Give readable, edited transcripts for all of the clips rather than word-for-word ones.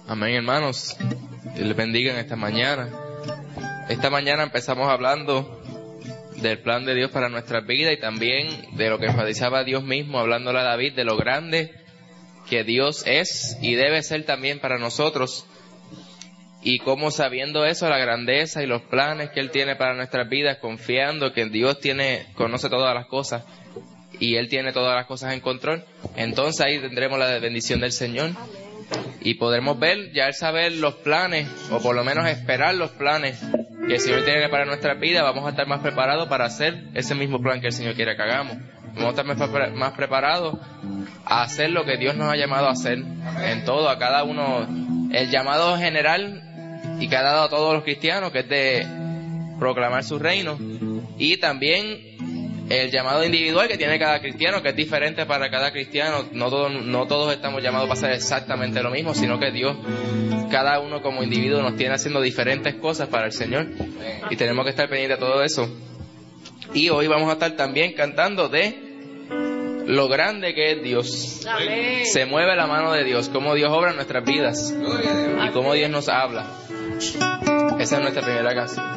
Amén, hermanos. Dios les bendiga en esta mañana. Esta mañana empezamos hablando del plan de Dios para nuestras vidas y también de lo que enfatizaba Dios mismo, hablándole a David de lo grande que Dios es y debe ser también para nosotros. Y cómo, sabiendo eso, la grandeza y los planes que Él tiene para nuestras vidas, confiando que Dios conoce todas las cosas y Él tiene todas las cosas en control, entonces ahí tendremos la bendición del Señor. Y podremos ver, ya al saber los planes, o por lo menos esperar los planes que el Señor tiene para nuestra vida, vamos a estar más preparados para hacer ese mismo plan que el Señor quiere que hagamos. Vamos a estar más preparados a hacer lo que Dios nos ha llamado a hacer en todo, a cada uno. El llamado general y que ha dado a todos los cristianos, que es de proclamar su reino, y también el llamado individual que tiene cada cristiano, que es diferente para cada cristiano. No todos estamos llamados para hacer exactamente lo mismo, sino que Dios, cada uno como individuo, nos tiene haciendo diferentes cosas para el Señor, y tenemos que estar pendientes de todo eso. Y hoy vamos a estar también cantando de lo grande que es Dios. Amén. Se mueve la mano de Dios, cómo Dios obra en nuestras vidas y cómo Dios nos habla. Esa es nuestra primera canción.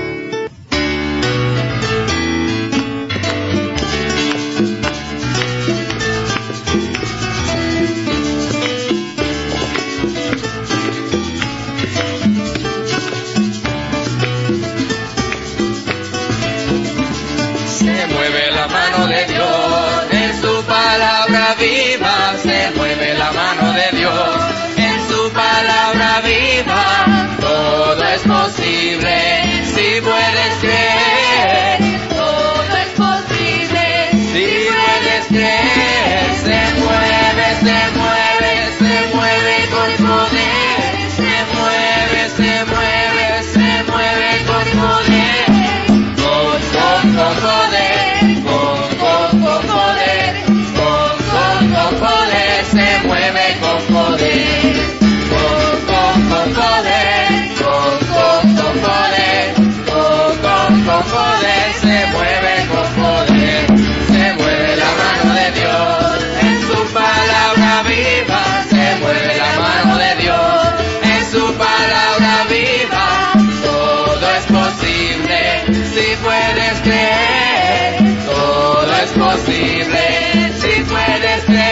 Viva, se mueve la mano de Dios, en su palabra viva, todo es posible, si puedes creer, todo es posible, si puedes creer, se mueve, se mueve, se mueve con poder, se mueve, se mueve, se mueve con poder, con poder, con poder. Poder, se mueve con poder, con poder, con poder, con poder, se mueve con poder, se mueve la mano de Dios, en su palabra viva, se mueve la mano de Dios, en su palabra viva, todo es posible, si puedes creer, todo es posible, si puedes creer.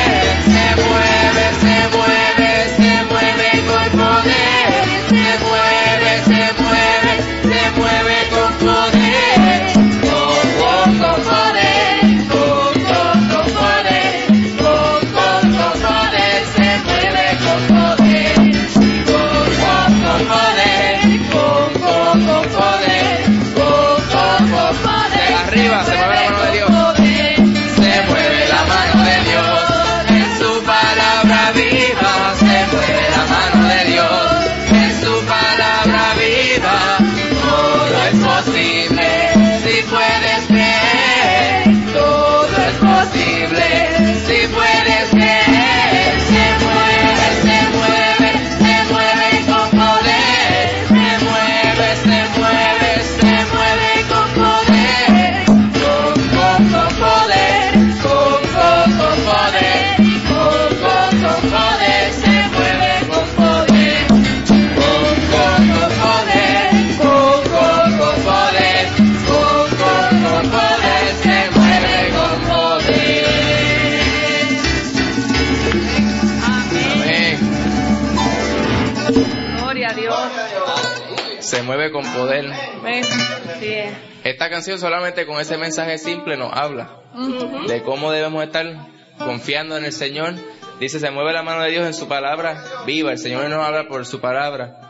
Se mueve con poder. Esta canción solamente con ese mensaje simple nos habla de cómo debemos estar confiando en el Señor. Dice, se mueve la mano de Dios en su palabra viva. El Señor nos habla por su palabra.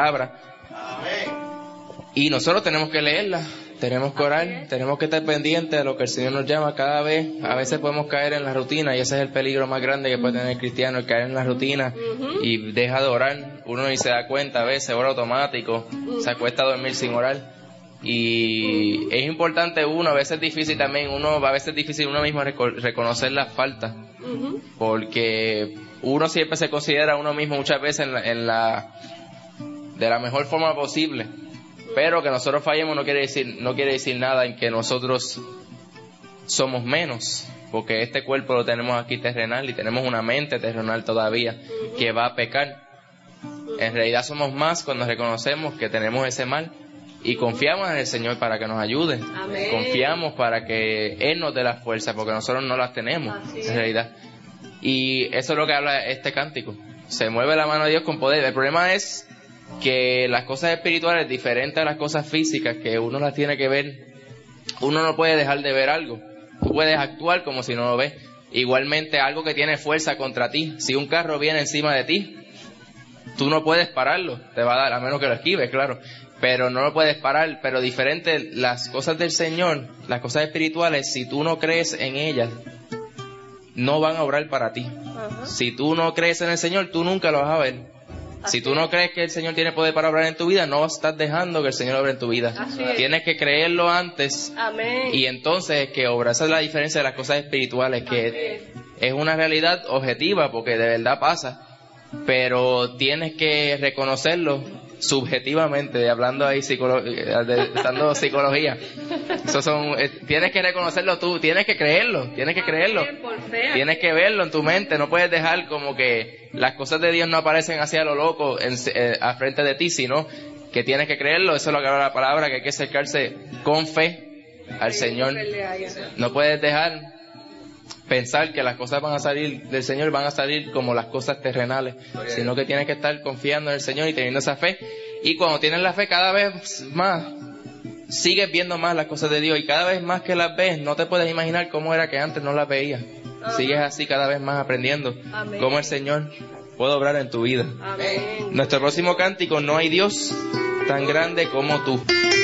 Y nosotros tenemos que leerla, tenemos que orar, tenemos que estar pendientes de lo que el Señor nos llama cada vez. A veces podemos caer en la rutina, y ese es el peligro más grande que puede tener el cristiano, el caer en la rutina y deja de orar. Uno ni se da cuenta, a veces ora automático, se acuesta a dormir sin orar. Y es importante a veces es difícil también, uno mismo reconocer las faltas, porque uno siempre se considera a uno mismo muchas veces de la mejor forma posible. Pero que nosotros fallemos no quiere decir nada en que nosotros somos menos, porque este cuerpo lo tenemos aquí terrenal y tenemos una mente terrenal todavía que va a pecar. En realidad somos más cuando reconocemos que tenemos ese mal y confiamos en el Señor para que nos ayude. Amén. Confiamos para que Él nos dé las fuerzas, porque nosotros no las tenemos, en realidad. Y eso es lo que habla este cántico. Se mueve la mano de Dios con poder. El problema es que las cosas espirituales, diferentes a las cosas físicas, que uno las tiene que ver, uno no puede dejar de ver algo. Tú puedes actuar como si no lo ves. Igualmente, algo que tiene fuerza contra ti. Si un carro viene encima de ti, tú no puedes pararlo. Te va a dar, a menos que lo esquives, claro. Pero no lo puedes parar. Pero diferente, las cosas del Señor, las cosas espirituales, si tú no crees en ellas, no van a obrar para ti. Si tú no crees en el Señor, tú nunca lo vas a ver. Si tú no crees que el Señor tiene poder para obrar en tu vida, no estás dejando que el Señor obre en tu vida. Tienes que creerlo antes. Amén. Y entonces que obra. Esa es la diferencia de las cosas espirituales, que es una realidad objetiva, porque de verdad pasa. Pero tienes que reconocerlo subjetivamente, hablando ahí dando psicología. Tienes que reconocerlo tú, tienes que creerlo. Tienes que verlo en tu mente. No puedes dejar como que las cosas de Dios no aparecen así a lo loco a frente de ti, sino que tienes que creerlo. Eso es lo que habla la palabra, que hay que acercarse con fe al Señor. No puedes dejar pensar que las cosas van a salir del Señor, van a salir como las cosas terrenales, sino que tienes que estar confiando en el Señor y teniendo esa fe. Y cuando tienes la fe, cada vez más sigues viendo más las cosas de Dios, y cada vez más que las ves, no te puedes imaginar cómo era que antes no las veías. Sigues así cada vez más aprendiendo cómo el Señor puede obrar en tu vida. Amén. Nuestro próximo cántico: no hay Dios tan grande como tú.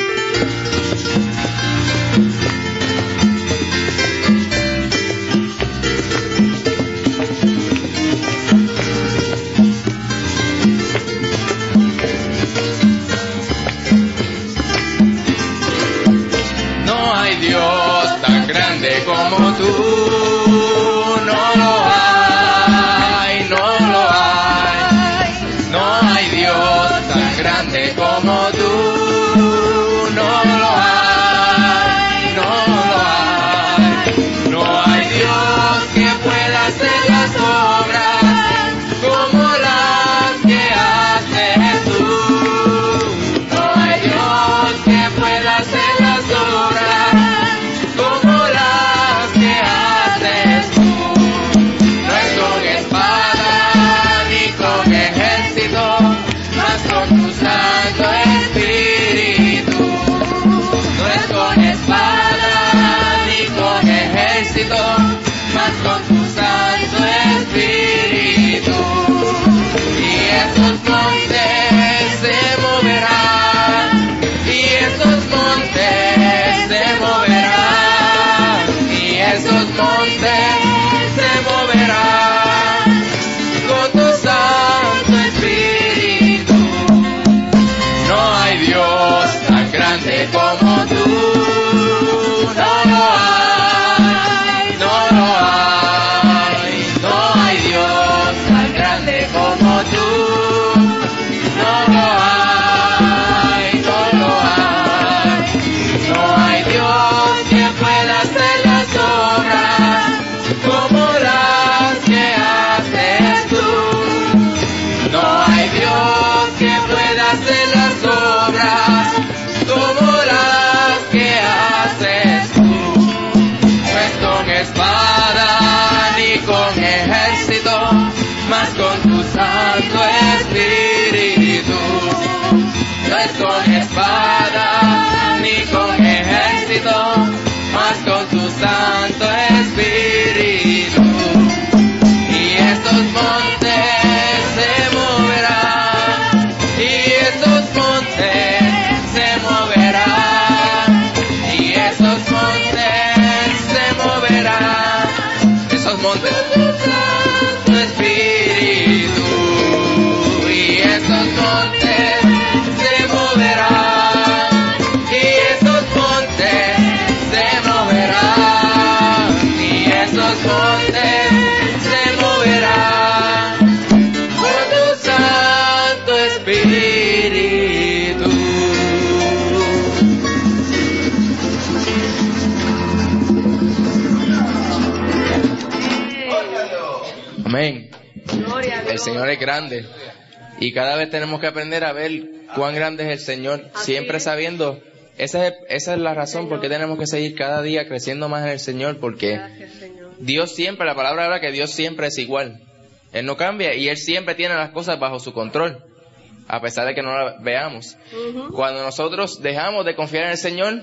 Dios tan grande como tú, no lo hay, no lo hay. No hay Dios tan grande como tú, no lo hay, no lo hay. No hay Dios que pueda hacer las obras como las que haces tú. No hay Dios que pueda hacer las obras más con tu Santo Espíritu, y esos montes se moverán, y esos montes se moverán, y esos montes se moverán con tu Santo Espíritu. No hay Dios tan grande como tú, no lo hay. Más con tu Santo Espíritu, no es con espada ni con ejército, más con tu Santo Espíritu. Y estos montes se moverán, y estos montes se moverán, y esos montes se moverán, esos montes. Esos montes se moverán, y esos montes se moverán, y esos montes se moverán por tu Santo Espíritu. Amén. El Señor es grande. Y cada vez tenemos que aprender a ver cuán grande es el Señor, siempre sabiendo, esa es la razón por qué tenemos que seguir cada día creciendo más en el Señor, porque Dios siempre, la palabra habla que Dios siempre es igual. Él no cambia y Él siempre tiene las cosas bajo su control, a pesar de que no las veamos. Cuando nosotros dejamos de confiar en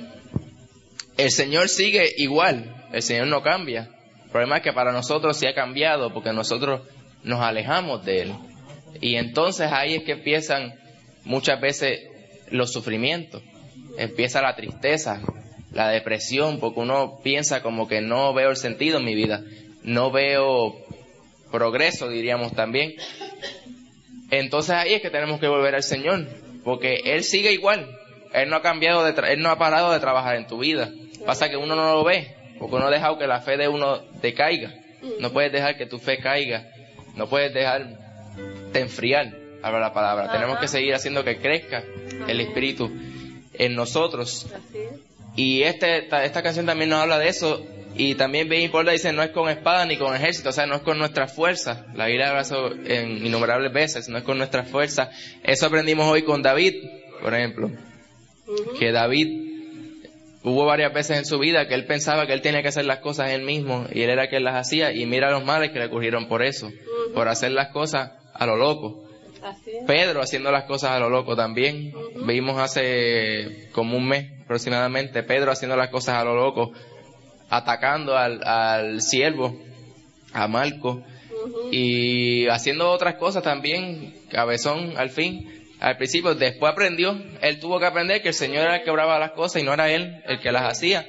el Señor sigue igual, el Señor no cambia. El problema es que para nosotros sí ha cambiado, porque nosotros nos alejamos de Él. Y entonces ahí es que empiezan muchas veces los sufrimientos, empieza la tristeza, la depresión, porque uno piensa como que no veo el sentido en mi vida, no veo progreso, diríamos también. Entonces ahí es que tenemos que volver al Señor, porque Él sigue igual, Él no ha cambiado, Él no ha parado de trabajar en tu vida. Pasa que uno no lo ve, porque uno ha dejado que la fe de uno decaiga. No puedes dejar que tu fe caiga, no puedes dejar de enfriar, habla la palabra. Tenemos que seguir haciendo que crezca el Espíritu en nosotros. Y esta canción también nos habla de eso. Y también bien importante, dice, no es con espada ni con ejército, o sea, no es con nuestras fuerzas. La Biblia habla eso en innumerables veces, no es con nuestras fuerzas. Eso aprendimos hoy con David, por ejemplo. Que David, hubo varias veces en su vida que él pensaba que él tenía que hacer las cosas él mismo, y él era quien las hacía, y mira los males que le ocurrieron por eso, por hacer las cosas a lo loco. Pedro haciendo las cosas a lo loco también. Vimos hace como un mes aproximadamente, Pedro haciendo las cosas a lo loco, atacando al siervo, a Marco, y haciendo otras cosas también, cabezón al fin. Al principio, después aprendió, él tuvo que aprender que el Señor era el que obraba las cosas y no era él el que las hacía.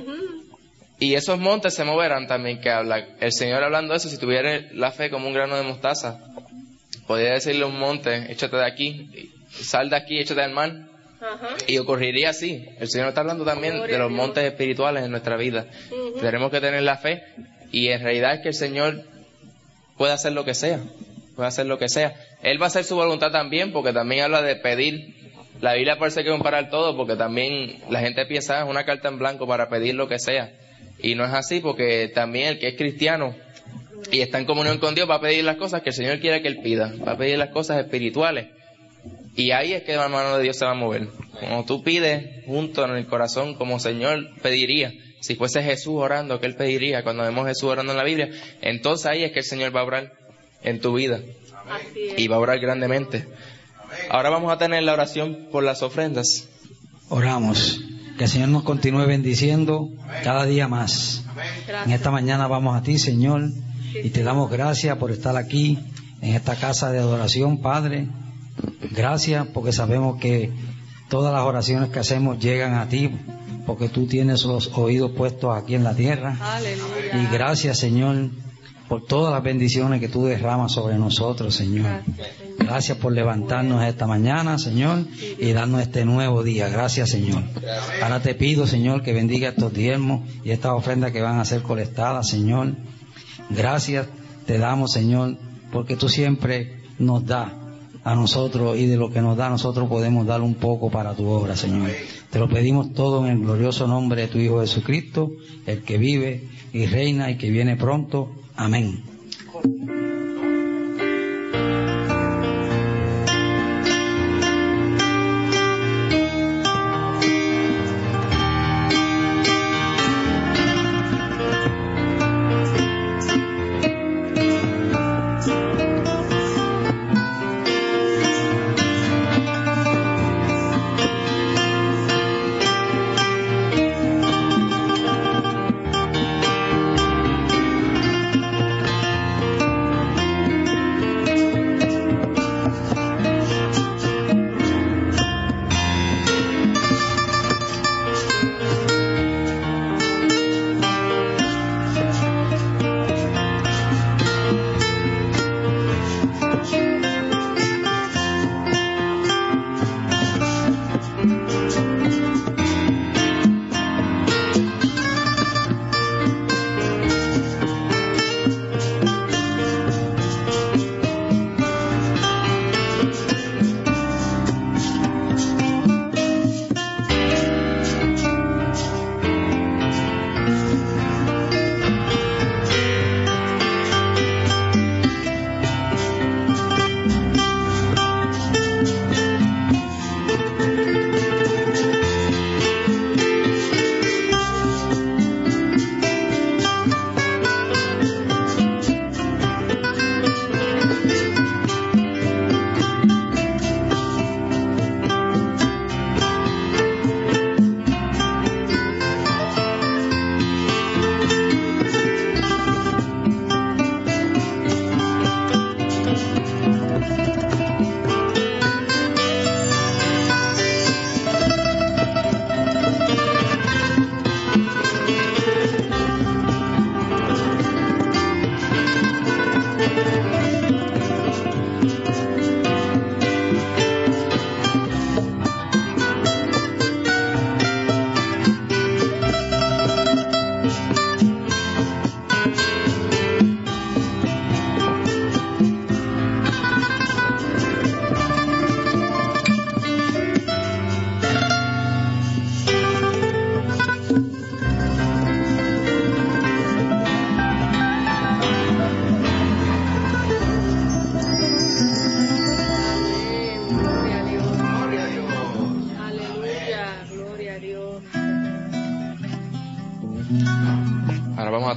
Y esos montes se moverán también, que habla el Señor hablando de eso. Si tuviera la fe como un grano de mostaza, podría decirle a un monte, échate de aquí, sal de aquí, échate al mar, y ocurriría así. El Señor está hablando también de los montes espirituales en nuestra vida. Tenemos que tener la fe, y en realidad es que el Señor puede hacer lo que sea, puede hacer lo que sea. Él va a hacer su voluntad también, porque también habla de pedir. La Biblia parece que comparar todo, porque también la gente piensa es una carta en blanco para pedir lo que sea, y no es así, porque también el que es cristiano y está en comunión con Dios va a pedir las cosas que el Señor quiere que él pida, va a pedir las cosas espirituales, y ahí es que la mano de Dios se va a mover. Como tú pides junto en el corazón, como Señor pediría, si fuese Jesús orando, que él pediría cuando vemos a Jesús orando en la Biblia, entonces ahí es que el Señor va a obrar en tu vida y va a obrar grandemente. Ahora vamos a tener la oración por las ofrendas. Oramos, que el Señor nos continúe bendiciendo cada día más. En esta mañana vamos a ti, Señor, y te damos gracias por estar aquí en esta casa de adoración, Padre. Gracias porque sabemos que todas las oraciones que hacemos llegan a ti, porque tú tienes los oídos puestos aquí en la tierra. Aleluya. Y gracias, Señor, por todas las bendiciones que tú derramas sobre nosotros, Señor. Gracias por levantarnos esta mañana, Señor, y darnos este nuevo día. Gracias, Señor. Ahora te pido, Señor, que bendiga estos diezmos y estas ofrendas que van a ser colectadas, Señor. Gracias te damos, Señor, porque tú siempre nos das a nosotros, y de lo que nos da a nosotros podemos dar un poco para tu obra, Señor. Te lo pedimos todo en el glorioso nombre de tu Hijo Jesucristo, el que vive y reina y que viene pronto. Amén.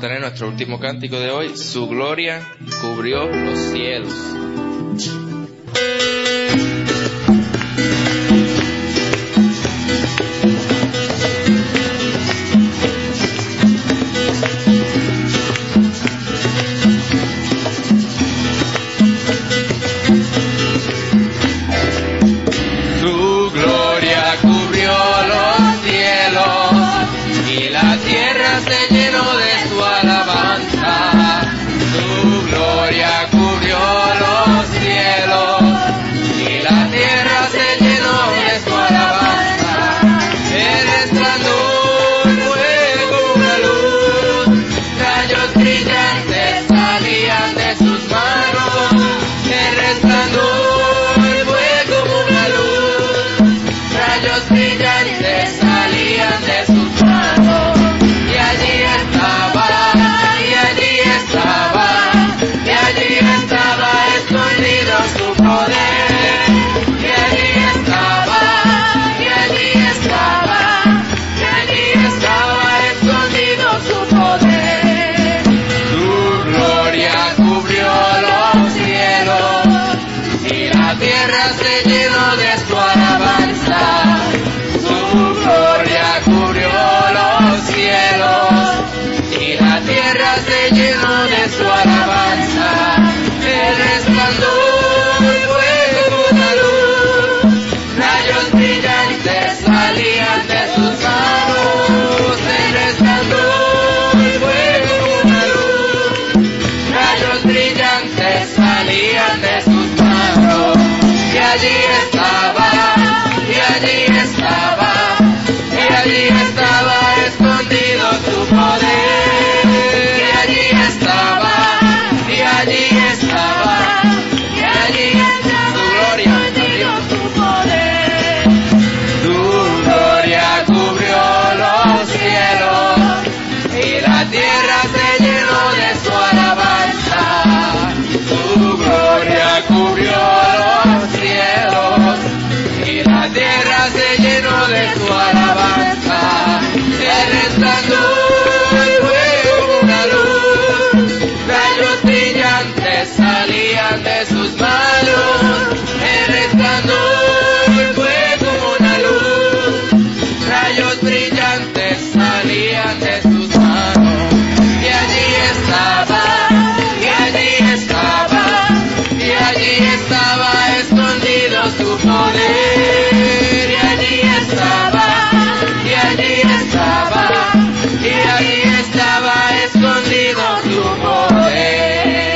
tener nuestro último cántico de hoy. Su gloria cubrió los cielos. Se llenó de su alabanza, su gloria cubrió los cielos, y la tierra se llenó de su alabanza. El resplandor fue como una luz, rayos brillantes salían de sus manos. El resplandor fue como una luz, rayos brillantes salían de sus manos. Y allí estaba escondido su poder, y allí estaba escondido su poder. Su gloria cubrió los cielos, y la tierra se llenó de su alabanza. Su gloria cubrió los cielos, y la tierra se llenó de su alabanza. El resplandor fue como una luz, rayos brillantes salían de sus manos. El resplandor fue como una luz, rayos brillantes salían de sus manos. Y allí estaba escondido su poder. Y allí estaba su poder. Su gloria cubrió los cielos, y la tierra se llenó de su alabanza. Su gloria cubrió los cielos, y la tierra se llenó de su alabanza. El resplandor fue como una luz, rayos brillantes salían de sus manos. El resplandor fue como una luz, rayos brillantes salían de sus manos. Y allí estaba escondido su poder. Y allí estaba escondido su poder.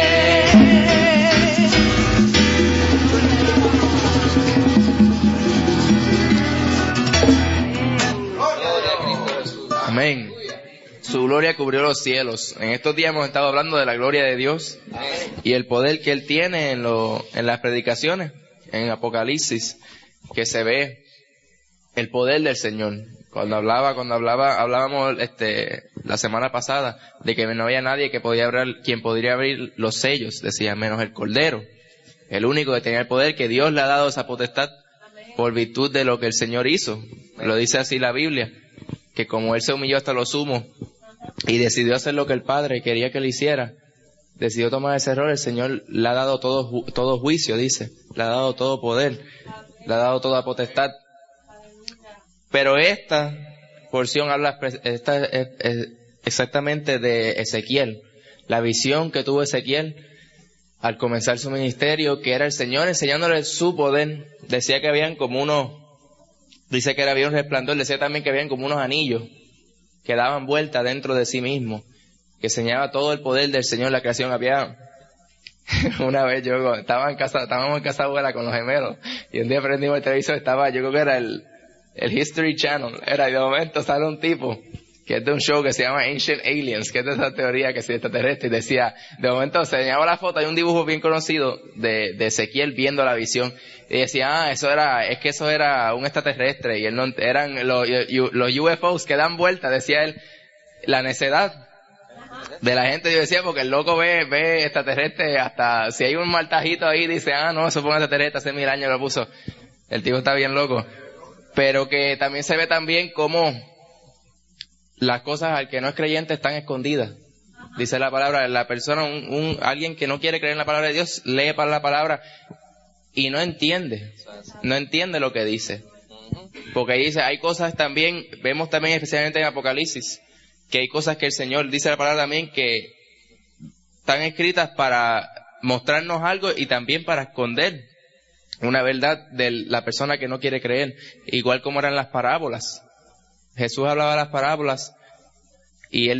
Amén. Su gloria cubrió los cielos. En estos días hemos estado hablando de la gloria de Dios y el poder que Él tiene en las predicaciones, en Apocalipsis, que se ve el poder del Señor. Hablábamos la semana pasada de que no había nadie quien podría abrir los sellos, decía, menos el Cordero, el único que tenía el poder, que Dios le ha dado esa potestad por virtud de lo que el Señor hizo. Lo dice así la Biblia, que como Él se humilló hasta lo sumo y decidió hacer lo que el Padre quería que Él hiciera, decidió tomar ese error. El Señor le ha dado todo juicio, dice, le ha dado todo poder, le ha dado toda potestad. Pero esta porción habla exactamente de Ezequiel, la visión que tuvo Ezequiel al comenzar su ministerio, que era el Señor enseñándole su poder. Decía que había un resplandor, decía también que habían como unos anillos que daban vuelta dentro de sí mismo, que enseñaba todo el poder del Señor en la creación. Había una vez estábamos en casa abuela con los gemelos, y un día prendimos el televisor, yo creo que era el History Channel, y de momento sale un tipo que es de un show que se llama Ancient Aliens, que es de esa teoría que es extraterrestre, y decía, de momento se enseñaba la foto, hay un dibujo bien conocido de Ezequiel viendo la visión, y decía, eso era un extraterrestre, y él no, eran los UFOs que dan vuelta, decía él, la necedad de la gente. Yo decía, porque el loco ve extraterrestre, hasta si hay un martajito ahí, dice, no, eso fue un extraterrestre, hace 1000 años lo puso. El tipo está bien loco. Pero que también se ve también cómo las cosas al que no es creyente están escondidas. Dice la palabra, la persona, alguien que no quiere creer en la palabra de Dios, lee para la palabra y no entiende lo que dice. Porque ahí dice, hay cosas también, vemos también especialmente en Apocalipsis, que hay cosas que el Señor dice la palabra también que están escritas para mostrarnos algo y también para esconder una verdad de la persona que no quiere creer, igual como eran las parábolas. Jesús hablaba de las parábolas y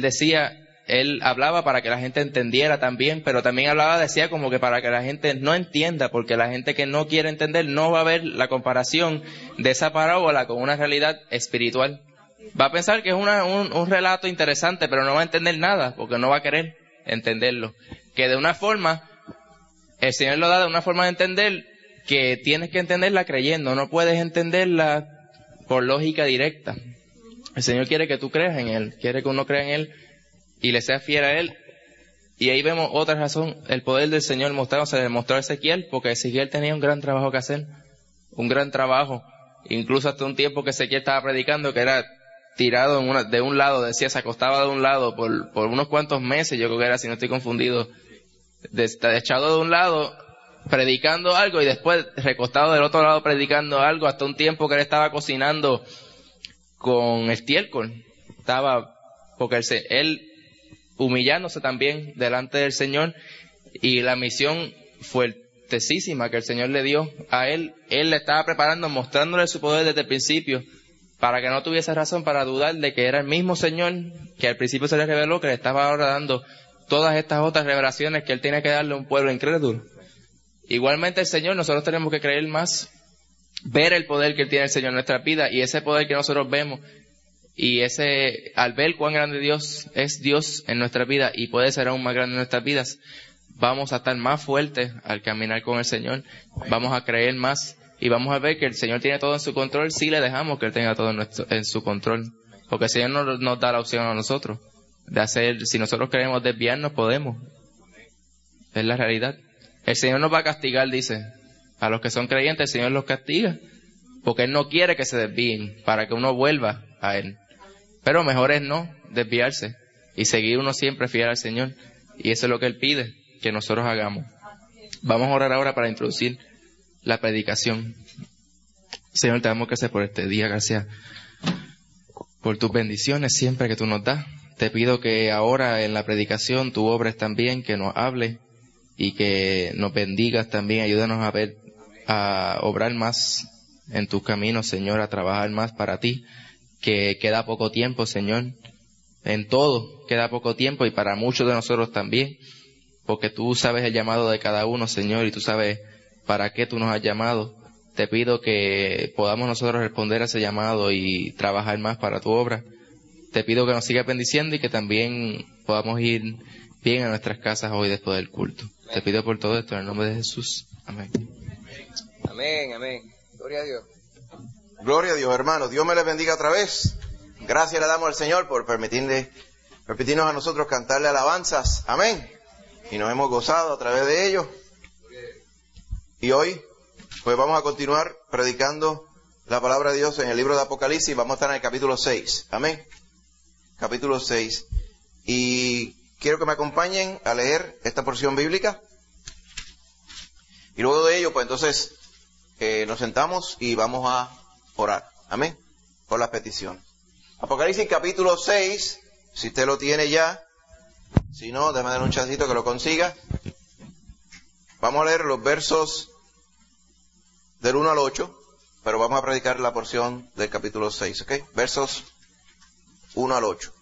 él hablaba para que la gente entendiera también, pero también decía como que para que la gente no entienda, porque la gente que no quiere entender no va a ver la comparación de esa parábola con una realidad espiritual. Va a pensar que es un relato interesante, pero no va a entender nada, porque no va a querer entenderlo. Que de una forma, el Señor lo da de una forma de entender que tienes que entenderla creyendo, no puedes entenderla por lógica directa. El Señor quiere que tú creas en Él, quiere que uno crea en Él y le sea fiel a Él. Y ahí vemos otra razón, el poder del Señor se le mostró a Ezequiel, porque Ezequiel tenía un gran trabajo que hacer, un gran trabajo, incluso hasta un tiempo que Ezequiel estaba predicando, que era tirado de un lado, se acostaba de un lado por unos cuantos meses, yo creo que era, si no estoy confundido, echado de un lado, predicando algo y después recostado del otro lado predicando algo, hasta un tiempo que él estaba cocinando con estiércol, porque él humillándose también delante del Señor, y la misión fuertesísima que el Señor le dio a él le estaba preparando, mostrándole su poder desde el principio, para que no tuviese razón para dudar de que era el mismo Señor que al principio se le reveló, que le estaba ahora dando todas estas otras revelaciones que él tiene que darle a un pueblo incrédulo. Igualmente el Señor, nosotros tenemos que creer más, ver el poder que tiene el Señor en nuestra vida, y ese poder que nosotros vemos, y al ver cuán grande Dios es Dios en nuestra vida y puede ser aún más grande en nuestras vidas, vamos a estar más fuertes al caminar con el Señor, vamos a creer más y vamos a ver que el Señor tiene todo en su control si le dejamos que Él tenga todo en su control, porque el Señor no nos da la opción a nosotros de hacer, si nosotros queremos desviarnos podemos, es la realidad. El Señor nos va a castigar, dice, a los que son creyentes el Señor los castiga, porque Él no quiere que se desvíen, para que uno vuelva a Él. Pero mejor es no desviarse y seguir uno siempre fiel al Señor. Y eso es lo que Él pide que nosotros hagamos. Vamos a orar ahora para introducir la predicación. Señor, te damos gracias por este día, gracias por tus bendiciones siempre que tú nos das. Te pido que ahora en la predicación tú obres también, que nos hable y que nos bendigas también. Ayúdanos a obrar más en tus caminos, Señor, a trabajar más para ti, que queda poco tiempo, Señor, en todo queda poco tiempo, y para muchos de nosotros también, porque tú sabes el llamado de cada uno, Señor, y tú sabes para qué tú nos has llamado. Te pido que podamos nosotros responder a ese llamado y trabajar más para tu obra. Te pido que nos sigas bendiciendo y que también podamos ir bien a nuestras casas hoy después del culto. Te pido por todo esto en el nombre de Jesús. Amén. Amén, amén. Gloria a Dios. Gloria a Dios, hermanos. Dios me les bendiga otra vez. Gracias le damos al Señor por permitirnos a nosotros cantarle alabanzas. Amén. Y nos hemos gozado a través de ello. Y hoy, pues vamos a continuar predicando la palabra de Dios en el libro de Apocalipsis. Vamos a estar en el capítulo 6. Amén. Capítulo 6. Y quiero que me acompañen a leer esta porción bíblica. Y luego de ello, pues entonces nos sentamos y vamos a orar. Amén. Por las peticiones. Apocalipsis capítulo 6. Si usted lo tiene ya. Si no, déjame dar un chancito que lo consiga. Vamos a leer los versos del 1 al 8. Pero vamos a predicar la porción del capítulo 6. ¿Ok? Versos 1 al 8.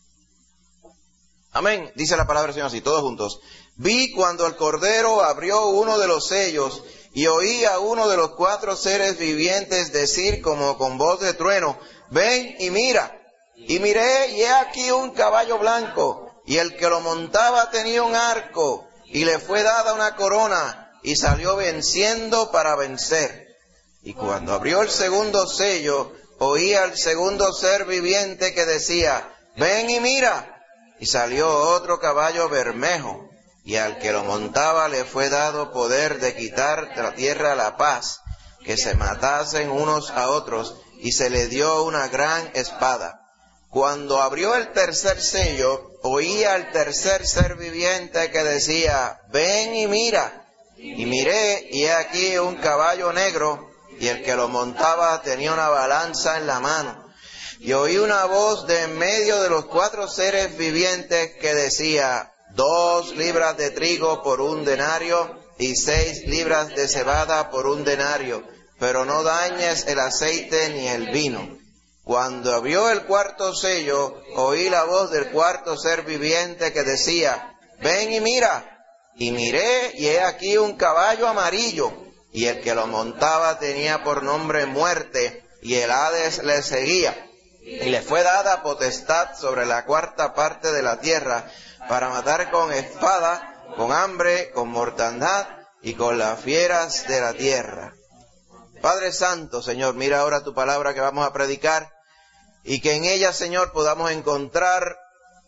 Amén. Dice la palabra del Señor así, todos juntos. Vi cuando el Cordero abrió uno de los sellos y oí a uno de los 4 seres vivientes decir como con voz de trueno, ven y mira. Y miré y he aquí un caballo blanco, y el que lo montaba tenía un arco, y le fue dada una corona, y salió venciendo para vencer. Y cuando abrió el segundo sello, oí al segundo ser viviente que decía, ven y mira. Y salió otro caballo bermejo, y al que lo montaba le fue dado poder de quitar de la tierra la paz, que se matasen unos a otros, y se le dio una gran espada. Cuando abrió el tercer sello, oí al tercer ser viviente que decía, ven y mira. Y miré, y he aquí un caballo negro, y el que lo montaba tenía una balanza en la mano. Y oí una voz de en medio de los 4 seres vivientes que decía, 2 libras de trigo por 1 denario, y 6 libras de cebada por 1 denario, pero no dañes el aceite ni el vino. Cuando abrió el cuarto sello, oí la voz del cuarto ser viviente que decía, ven y mira. Y miré, y he aquí un caballo amarillo, y el que lo montaba tenía por nombre Muerte, y el Hades le seguía. Y le fue dada potestad sobre la 4ª parte de la tierra, para matar con espada, con hambre, con mortandad, y con las fieras de la tierra. Padre Santo, Señor, mira ahora tu palabra que vamos a predicar, y que en ella, Señor, podamos encontrar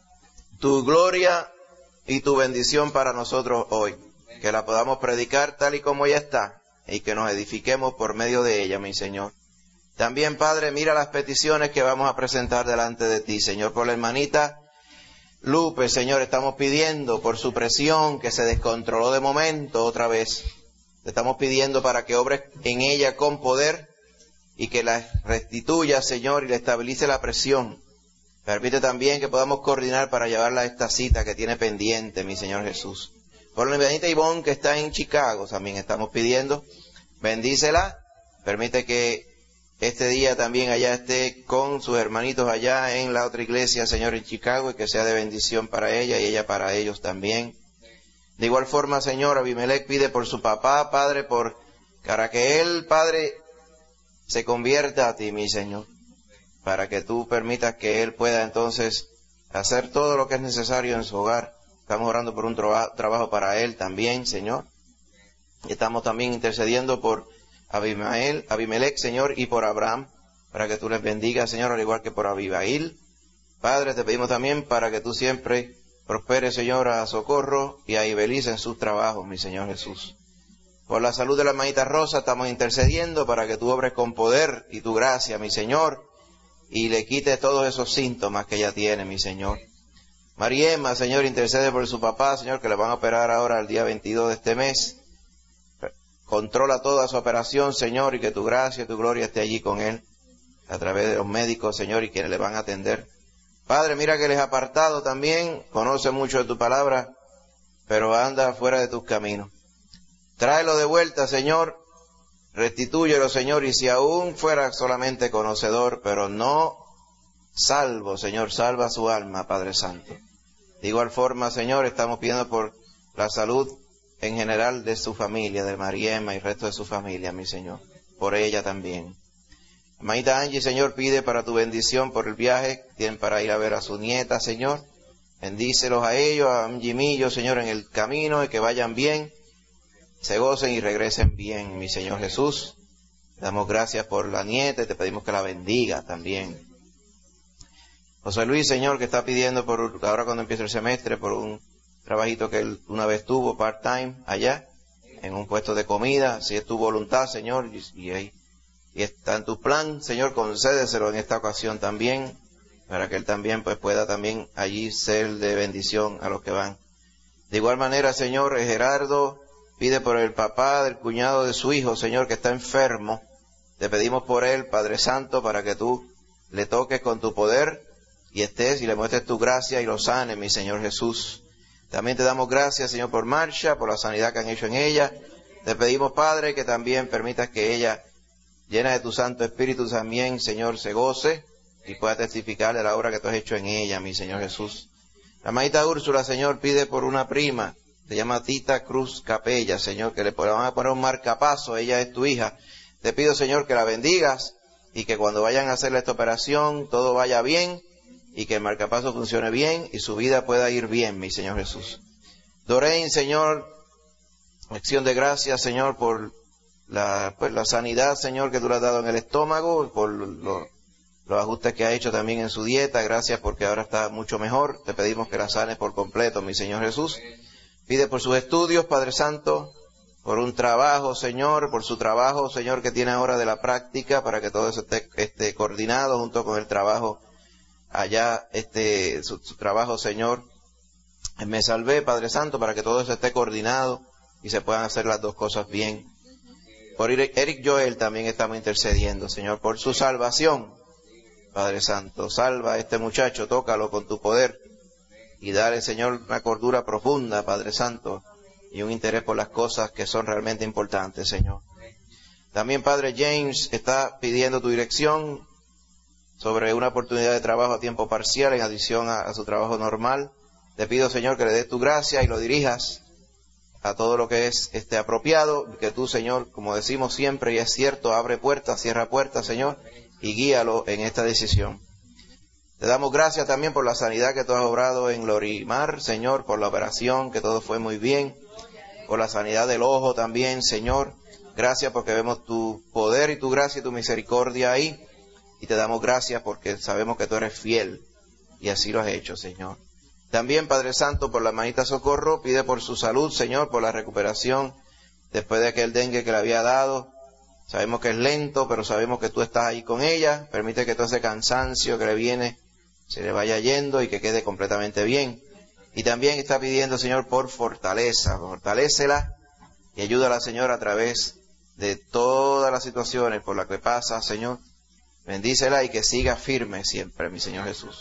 tu gloria y tu bendición para nosotros hoy. Que la podamos predicar tal y como ella está, y que nos edifiquemos por medio de ella, mi Señor. También, Padre, mira las peticiones que vamos a presentar delante de ti, Señor, por la hermanita Lupe, Señor, estamos pidiendo por su presión que se descontroló de momento otra vez. Te estamos pidiendo para que obres en ella con poder y que la restituya, Señor, y le estabilice la presión. Permite también que podamos coordinar para llevarla a esta cita que tiene pendiente, mi Señor Jesús. Por la hermanita Ivonne que está en Chicago, también estamos pidiendo, bendícela, permite que este día también allá esté con sus hermanitos allá en la otra iglesia, Señor, en Chicago, y que sea de bendición para ella y ella para ellos también. De igual forma, Señor, Abimelech pide por su papá, Padre, para que él, Padre, se convierta a ti, mi Señor, para que tú permitas que él pueda entonces hacer todo lo que es necesario en su hogar. Estamos orando por un trabajo para él también, Señor. Y estamos también intercediendo por Abimelech, Señor, y por Abraham, para que tú les bendigas, Señor, al igual que por Abigail. Padre, te pedimos también para que tú siempre prosperes, Señor, a Socorro y a Ibeliz en sus trabajos, mi Señor Jesús. Por la salud de la hermanita Rosa estamos intercediendo para que tú obres con poder y tu gracia, mi Señor, y le quites todos esos síntomas que ella tiene, mi Señor. Mariema, Señor, intercede por su papá, Señor, que le van a operar ahora el día 22 de este mes. Controla toda su operación, Señor, y que tu gracia y tu gloria esté allí con él, a través de los médicos, Señor, y quienes le van a atender. Padre, mira que les ha apartado también, conoce mucho de tu palabra, pero anda fuera de tus caminos. Tráelo de vuelta, Señor, restitúyelo, Señor, y si aún fuera solamente conocedor, pero no salvo, Señor, salva su alma, Padre Santo. De igual forma, Señor, estamos pidiendo por la salud en general de su familia, de Mariema y el resto de su familia, mi Señor, por ella también. Hermanita Angie, Señor, pide para tu bendición por el viaje, tienen para ir a ver a su nieta, Señor. Bendícelos a ellos, a Angie Millo, Señor, en el camino, y que vayan bien, se gocen y regresen bien, mi Señor Jesús. Te damos gracias por la nieta y te pedimos que la bendiga también. José Luis, Señor, que está pidiendo por ahora cuando empiece el semestre, por un trabajito que él una vez tuvo part-time allá, en un puesto de comida, si es tu voluntad, Señor, y está en tu plan, Señor, concédeselo en esta ocasión también, para que él también pues pueda también allí ser de bendición a los que van. De igual manera, Señor, Gerardo pide por el papá del cuñado de su hijo, Señor, que está enfermo. Te pedimos por él, Padre Santo, para que tú le toques con tu poder y estés y le muestres tu gracia y lo sanes, mi Señor Jesús. También te damos gracias, Señor, por Marcia, por la sanidad que han hecho en ella. Te pedimos, Padre, que también permitas que ella, llena de tu Santo Espíritu, también, Señor, se goce y pueda testificar de la obra que tú has hecho en ella, mi Señor Jesús. La hermanita Úrsula, Señor, pide por una prima, se llama Tita Cruz Capella, Señor, que le van a poner un marcapaso, ella es tu hija. Te pido, Señor, que la bendigas y que cuando vayan a hacerle esta operación todo vaya bien y que el marcapaso funcione bien y su vida pueda ir bien, mi Señor Jesús. Doreen, Señor, acción de gracias, Señor, por la sanidad, Señor, que tú le has dado en el estómago, por los ajustes que ha hecho también en su dieta. Gracias porque ahora está mucho mejor. Te pedimos que la sanes por completo, mi Señor Jesús. Pide por sus estudios, Padre Santo, por un trabajo, Señor, por su trabajo, Señor, que tiene ahora de la práctica, para que todo eso esté coordinado junto con el trabajo allá su trabajo, Señor. Me salvé, Padre Santo, para que todo eso esté coordinado y se puedan hacer las dos cosas bien. Por Eric Joel también estamos intercediendo, Señor, por su salvación. Padre Santo, salva a este muchacho, tócalo con tu poder y dale, Señor, una cordura profunda, Padre Santo, y un interés por las cosas que son realmente importantes, Señor. También, Padre, James está pidiendo tu dirección sobre una oportunidad de trabajo a tiempo parcial en adición a su trabajo normal. Te pido, Señor, que le des tu gracia y lo dirijas a todo lo que es apropiado, que tú, Señor, como decimos siempre, y es cierto, abre puertas, cierra puertas, Señor, y guíalo en esta decisión. Te damos gracias también por la sanidad que tú has obrado en Lorimar, Señor, por la operación, que todo fue muy bien, por la sanidad del ojo también, Señor. Gracias porque vemos tu poder y tu gracia y tu misericordia ahí, y te damos gracias porque sabemos que tú eres fiel, y así lo has hecho, Señor. También, Padre Santo, por la hermanita Socorro, pide por su salud, Señor, por la recuperación después de aquel dengue que le había dado. Sabemos que es lento, pero sabemos que tú estás ahí con ella. Permite que todo ese cansancio que le viene se le vaya yendo y que quede completamente bien. Y también está pidiendo, Señor, por fortaleza. Fortalécela y ayúdala, Señor, a través de todas las situaciones por las que pasa, Señor. Bendícela y que siga firme siempre, mi Señor Jesús.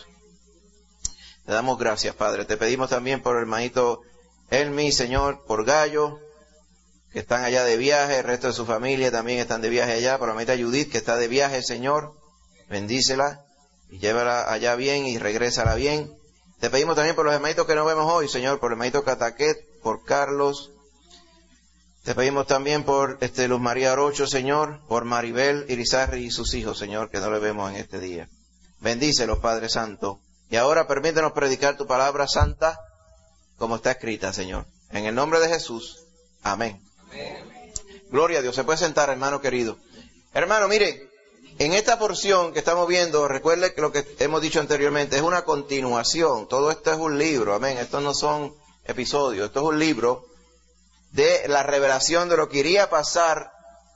Te damos gracias, Padre. Te pedimos también por el hermanito Elmi, Señor, por Gallo, que están allá de viaje. El resto de su familia también están de viaje allá. Por la hermanita Judith, que está de viaje, Señor. Bendícela y llévala allá bien y regrésala bien. Te pedimos también por los hermanitos que no vemos hoy, Señor, por el hermanito Cataquet, por Carlos. Te pedimos también por Luz María Orocho, Señor, por Maribel Irizarry y sus hijos, Señor, que no le vemos en este día. Bendícelos, Padre Santo. Y ahora permítenos predicar tu palabra santa como está escrita, Señor. En el nombre de Jesús. Amén. Amén. Gloria a Dios. Se puede sentar, hermano querido. Hermano, mire, en esta porción que estamos viendo, recuerde que lo que hemos dicho anteriormente es una continuación. Todo esto es un libro, amén. Estos no son episodios. Esto es un libro de la revelación de lo que iría a pasar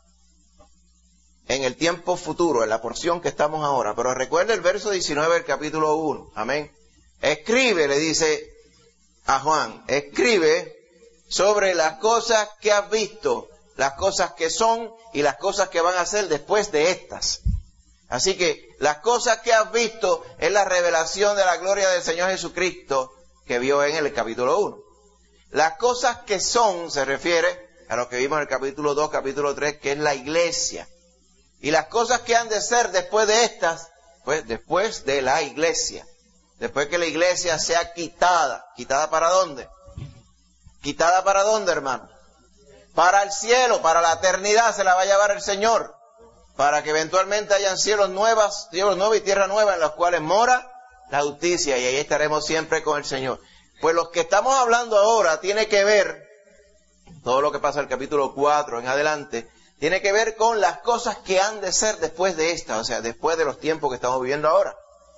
en el tiempo futuro, en la porción que estamos ahora. Pero recuerde el verso 19 del capítulo 1. Amén. Escribe, le dice a Juan, escribe sobre las cosas que has visto, las cosas que son y las cosas que van a ser después de estas. Así que las cosas que has visto es la revelación de la gloria del Señor Jesucristo que vio en el capítulo 1. Las cosas que son se refiere a lo que vimos en el capítulo 2, capítulo 3, que es la iglesia. Y las cosas que han de ser después de estas, pues después de la iglesia. Después que la iglesia sea quitada. ¿Quitada para dónde? ¿Quitada para dónde, hermano? Para el cielo, para la eternidad se la va a llevar el Señor. Para que eventualmente hayan cielos nuevos y tierra nueva en los cuales mora la justicia. Y ahí estaremos siempre con el Señor. Pues lo que estamos hablando ahora tiene que ver, todo lo que pasa en el capítulo 4 en adelante, tiene que ver con las cosas que han de ser después de esta, o sea, después de los tiempos que estamos viviendo ahora.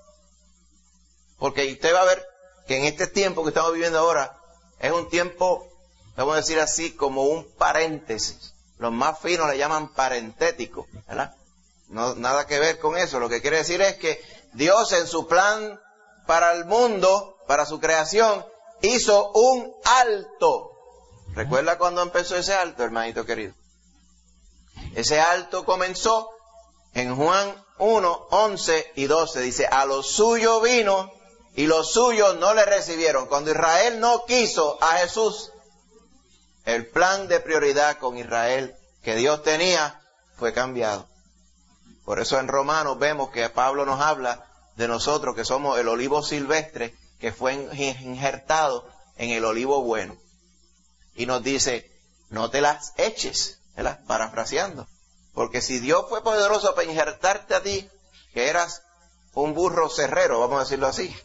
Porque usted va a ver que en este tiempo que estamos viviendo ahora es un tiempo, vamos a decir así, como un paréntesis. Los más finos le llaman parentético, ¿verdad? No, nada que ver con eso. Lo que quiere decir es que Dios en su plan para el mundo, para su creación, hizo un alto. ¿Recuerda cuándo empezó ese alto, hermanito querido? Ese alto comenzó en Juan 1, 11 y 12. Dice, a lo suyo vino y los suyos no le recibieron. Cuando Israel no quiso a Jesús, el plan de prioridad con Israel que Dios tenía fue cambiado. Por eso en Romanos vemos que Pablo nos habla de nosotros que somos el olivo silvestre que fue injertado en el olivo bueno. Y nos dice, no te las eches, ¿verdad? Parafraseando. Porque si Dios fue poderoso para injertarte a ti, que eras un burro cerrero, vamos a decirlo así.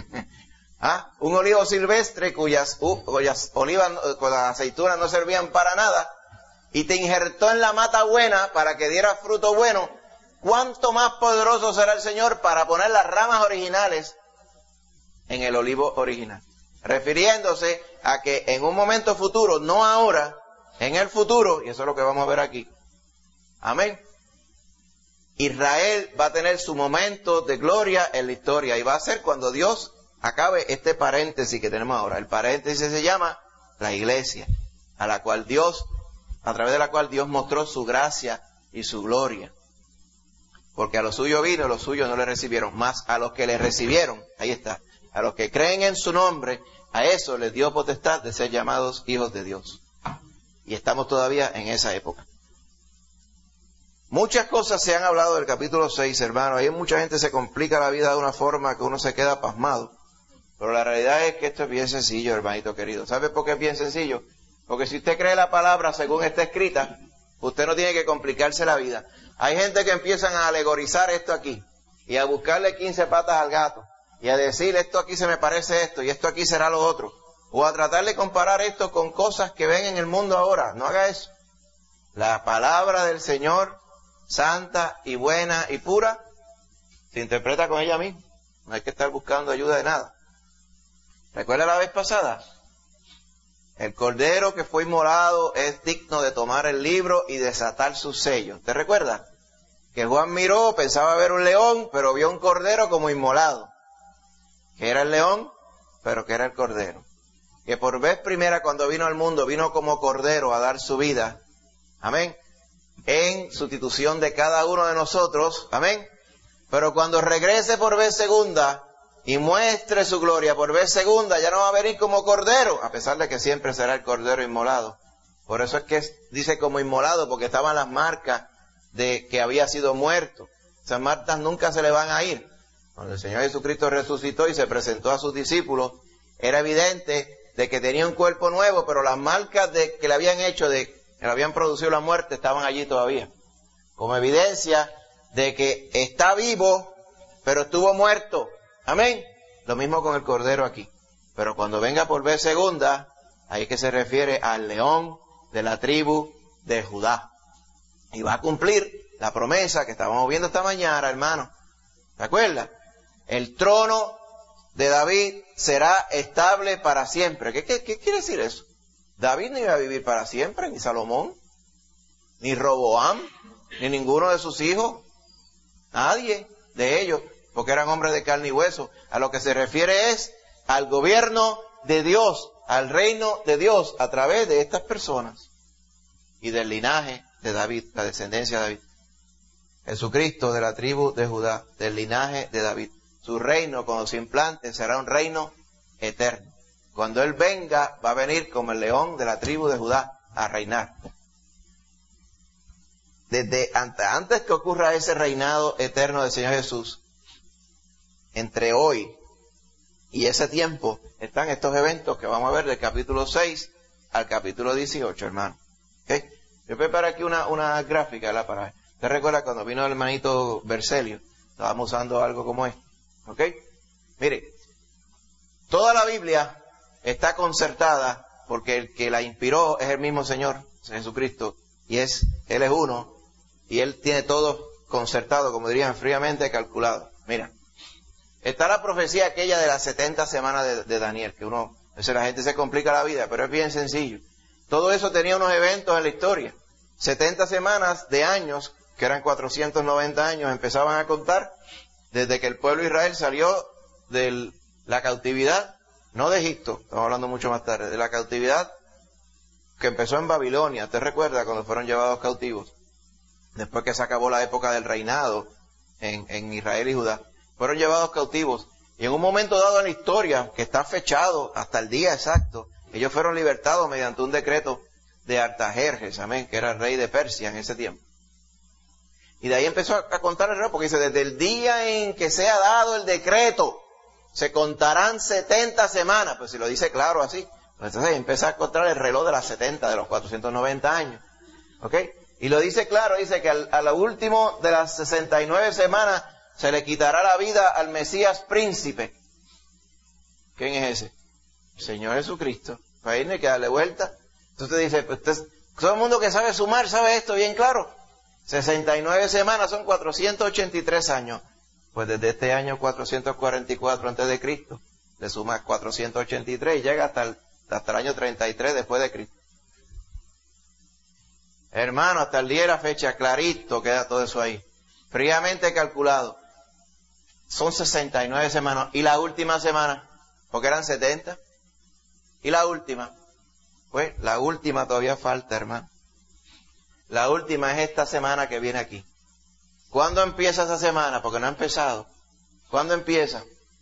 Un olivo silvestre cuyas olivas con las aceitunas no servían para nada, y te injertó en la mata buena para que diera fruto bueno, ¿cuánto más poderoso será el Señor para poner las ramas originales en el olivo original? Refiriéndose a que en un momento futuro, no ahora, en el futuro, y eso es lo que vamos a ver aquí. Amén. Israel va a tener su momento de gloria en la historia y va a ser cuando Dios acabe este paréntesis que tenemos ahora. El paréntesis se llama la iglesia, a través de la cual Dios mostró su gracia y su gloria. Porque a los suyos vino, los suyos no le recibieron, más a los que le recibieron, ahí está, a los que creen en su nombre, a eso les dio potestad de ser llamados hijos de Dios. Y estamos todavía en esa época. Muchas cosas se han hablado del capítulo 6, hermano. Ahí mucha gente se complica la vida de una forma que uno se queda pasmado. Pero la realidad es que esto es bien sencillo, hermanito querido. ¿Sabe por qué es bien sencillo? Porque si usted cree la palabra según está escrita, usted no tiene que complicarse la vida. Hay gente que empiezan a alegorizar esto aquí y a buscarle 15 patas al gato y a decir esto aquí se me parece esto y esto aquí será lo otro. O a tratar de comparar esto con cosas que ven en el mundo ahora. No haga eso. La palabra del Señor, santa y buena y pura, se interpreta con ella misma. No hay que estar buscando ayuda de nada. ¿Recuerda la vez pasada? El cordero que fue inmolado es digno de tomar el libro y desatar sus sellos. ¿Te recuerda? Que Juan miró, pensaba ver un león, pero vio un cordero como inmolado. Que era el león, pero que era el cordero. Que por vez primera cuando vino al mundo, vino como cordero a dar su vida. Amén. En sustitución de cada uno de nosotros. Amén. Pero cuando regrese por vez segunda y muestre su gloria por vez segunda, ya no va a venir como cordero, a pesar de que siempre será el cordero inmolado. Por eso es que dice como inmolado, porque estaban las marcas de que había sido muerto. Esas marcas nunca se le van a ir. Cuando el Señor Jesucristo resucitó y se presentó a sus discípulos, era evidente de que tenía un cuerpo nuevo, pero las marcas que le habían hecho, que le habían producido la muerte, estaban allí todavía. Como evidencia de que está vivo, pero estuvo muerto. Amén. Lo mismo con el cordero aquí. Pero cuando venga por vez segunda, ahí es que se refiere al león de la tribu de Judá. Y va a cumplir la promesa que estábamos viendo esta mañana, hermano. ¿Te acuerdas? El trono de David será estable para siempre. ¿Qué quiere decir eso? David no iba a vivir para siempre, ni Salomón, ni Roboam, ni ninguno de sus hijos. Nadie de ellos, porque eran hombres de carne y hueso. A lo que se refiere es al gobierno de Dios, al reino de Dios, a través de estas personas y del linaje de David, la descendencia de David. Jesucristo de la tribu de Judá, del linaje de David. Su reino, cuando se implante, será un reino eterno. Cuando Él venga, va a venir como el león de la tribu de Judá a reinar. Desde antes que ocurra ese reinado eterno del Señor Jesús, entre hoy y ese tiempo están estos eventos que vamos a ver del capítulo 6 al capítulo 18, hermano. ¿Okay? Yo preparé aquí una gráfica, ¿verdad? Para ver. ¿Usted recuerda cuando vino el hermanito Bercelio? Estábamos usando algo como esto. ¿Ok? Mire, toda la Biblia está concertada porque el que la inspiró es el mismo Señor, Jesucristo, y Él es uno, y Él tiene todo concertado, como dirían, fríamente calculado. Mira, está la profecía aquella de las 70 semanas de Daniel, que a veces la gente se complica la vida, pero es bien sencillo. Todo eso tenía unos eventos en la historia. 70 semanas de años, que eran 490 años, empezaban a contar desde que el pueblo de Israel salió de la cautividad, no de Egipto, estamos hablando mucho más tarde, de la cautividad que empezó en Babilonia. ¿Te recuerdas cuando fueron llevados cautivos? Después que se acabó la época del reinado en Israel y Judá, fueron llevados cautivos. Y en un momento dado en la historia, que está fechado hasta el día exacto, ellos fueron libertados mediante un decreto de Artajerjes, amén, que era el rey de Persia en ese tiempo. Y de ahí empezó a contar el reloj, porque dice, desde el día en que sea dado el decreto, se contarán 70 semanas. Pues si lo dice claro así, pues entonces empieza a contar el reloj de las 70, de los 490 años. ¿Ok? Y lo dice claro, dice que a lo último de las 69 semanas se le quitará la vida al Mesías príncipe. ¿Quién es ese? El Señor Jesucristo. Para ir no hay que darle vuelta. Entonces dice, pues todo el mundo que sabe sumar sabe esto bien claro. 69 semanas son 483 años. Pues desde este año 444 antes de Cristo, le sumas 483 y llega hasta el año 33 después de Cristo. Hermano, hasta el día de la fecha, clarito queda todo eso ahí. fríamente calculado, son 69 semanas. ¿Y la última semana? Porque eran 70. ¿Y la última? Pues la última todavía falta, hermano. La última es esta semana que viene aquí. ¿Cuándo empieza esa semana? Porque no ha empezado. ¿Cuándo empieza?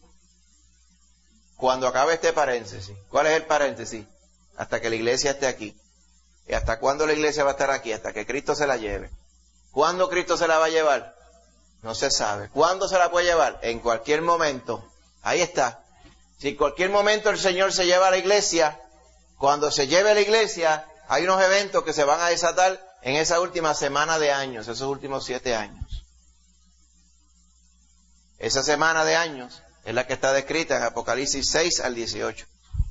Cuando acabe este paréntesis. ¿Cuál es el paréntesis? Hasta que la iglesia esté aquí. ¿Y hasta cuándo la iglesia va a estar aquí? Hasta que Cristo se la lleve. ¿Cuándo Cristo se la va a llevar? No se sabe. ¿Cuándo se la puede llevar? En cualquier momento. Ahí está. Si en cualquier momento el Señor se lleva a la iglesia, cuando se lleve a la iglesia, hay unos eventos que se van a desatar en esa última semana de años, esos últimos 7 años. Esa semana de años es la que está descrita en Apocalipsis 6 al 18.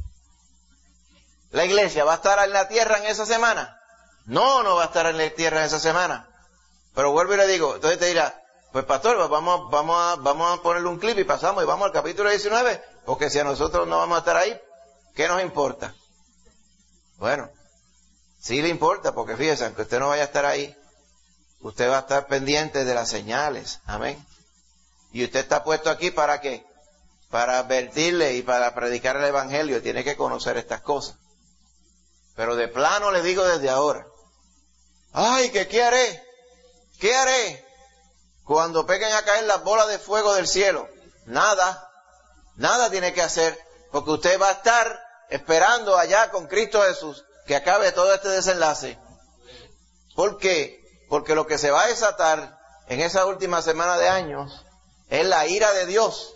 ¿La iglesia va a estar en la tierra en esa semana? No, no va a estar en la tierra en esa semana. Pero vuelvo y le digo, entonces te dirá, pues pastor, vamos a ponerle un clip y pasamos y vamos al capítulo 19, porque si a nosotros no vamos a estar ahí, ¿qué nos importa? Bueno, sí le importa, porque fíjese, aunque usted no vaya a estar ahí, usted va a estar pendiente de las señales, amén. Y usted está puesto aquí ¿para qué? Para advertirle y para predicar el evangelio, tiene que conocer estas cosas. Pero de plano le digo desde ahora, ay, que ¿qué haré? ¿Qué haré? Cuando peguen a caer las bolas de fuego del cielo, nada tiene que hacer, porque usted va a estar esperando allá con Cristo Jesús que acabe todo este desenlace. ¿Por qué? Porque lo que se va a desatar en esa última semana de años es la ira de Dios.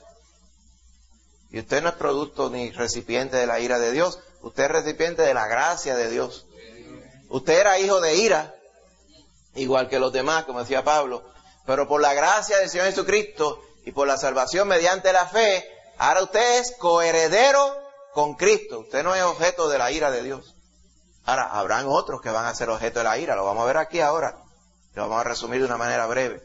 Y usted no es producto ni recipiente de la ira de Dios, usted es recipiente de la gracia de Dios. Usted era hijo de ira, igual que los demás, como decía Pablo, pero por la gracia del Señor Jesucristo y por la salvación mediante la fe, ahora usted es coheredero con Cristo. Usted no es objeto de la ira de Dios. Ahora, habrán otros que van a ser objeto de la ira. Lo vamos a ver aquí ahora. Lo vamos a resumir de una manera breve.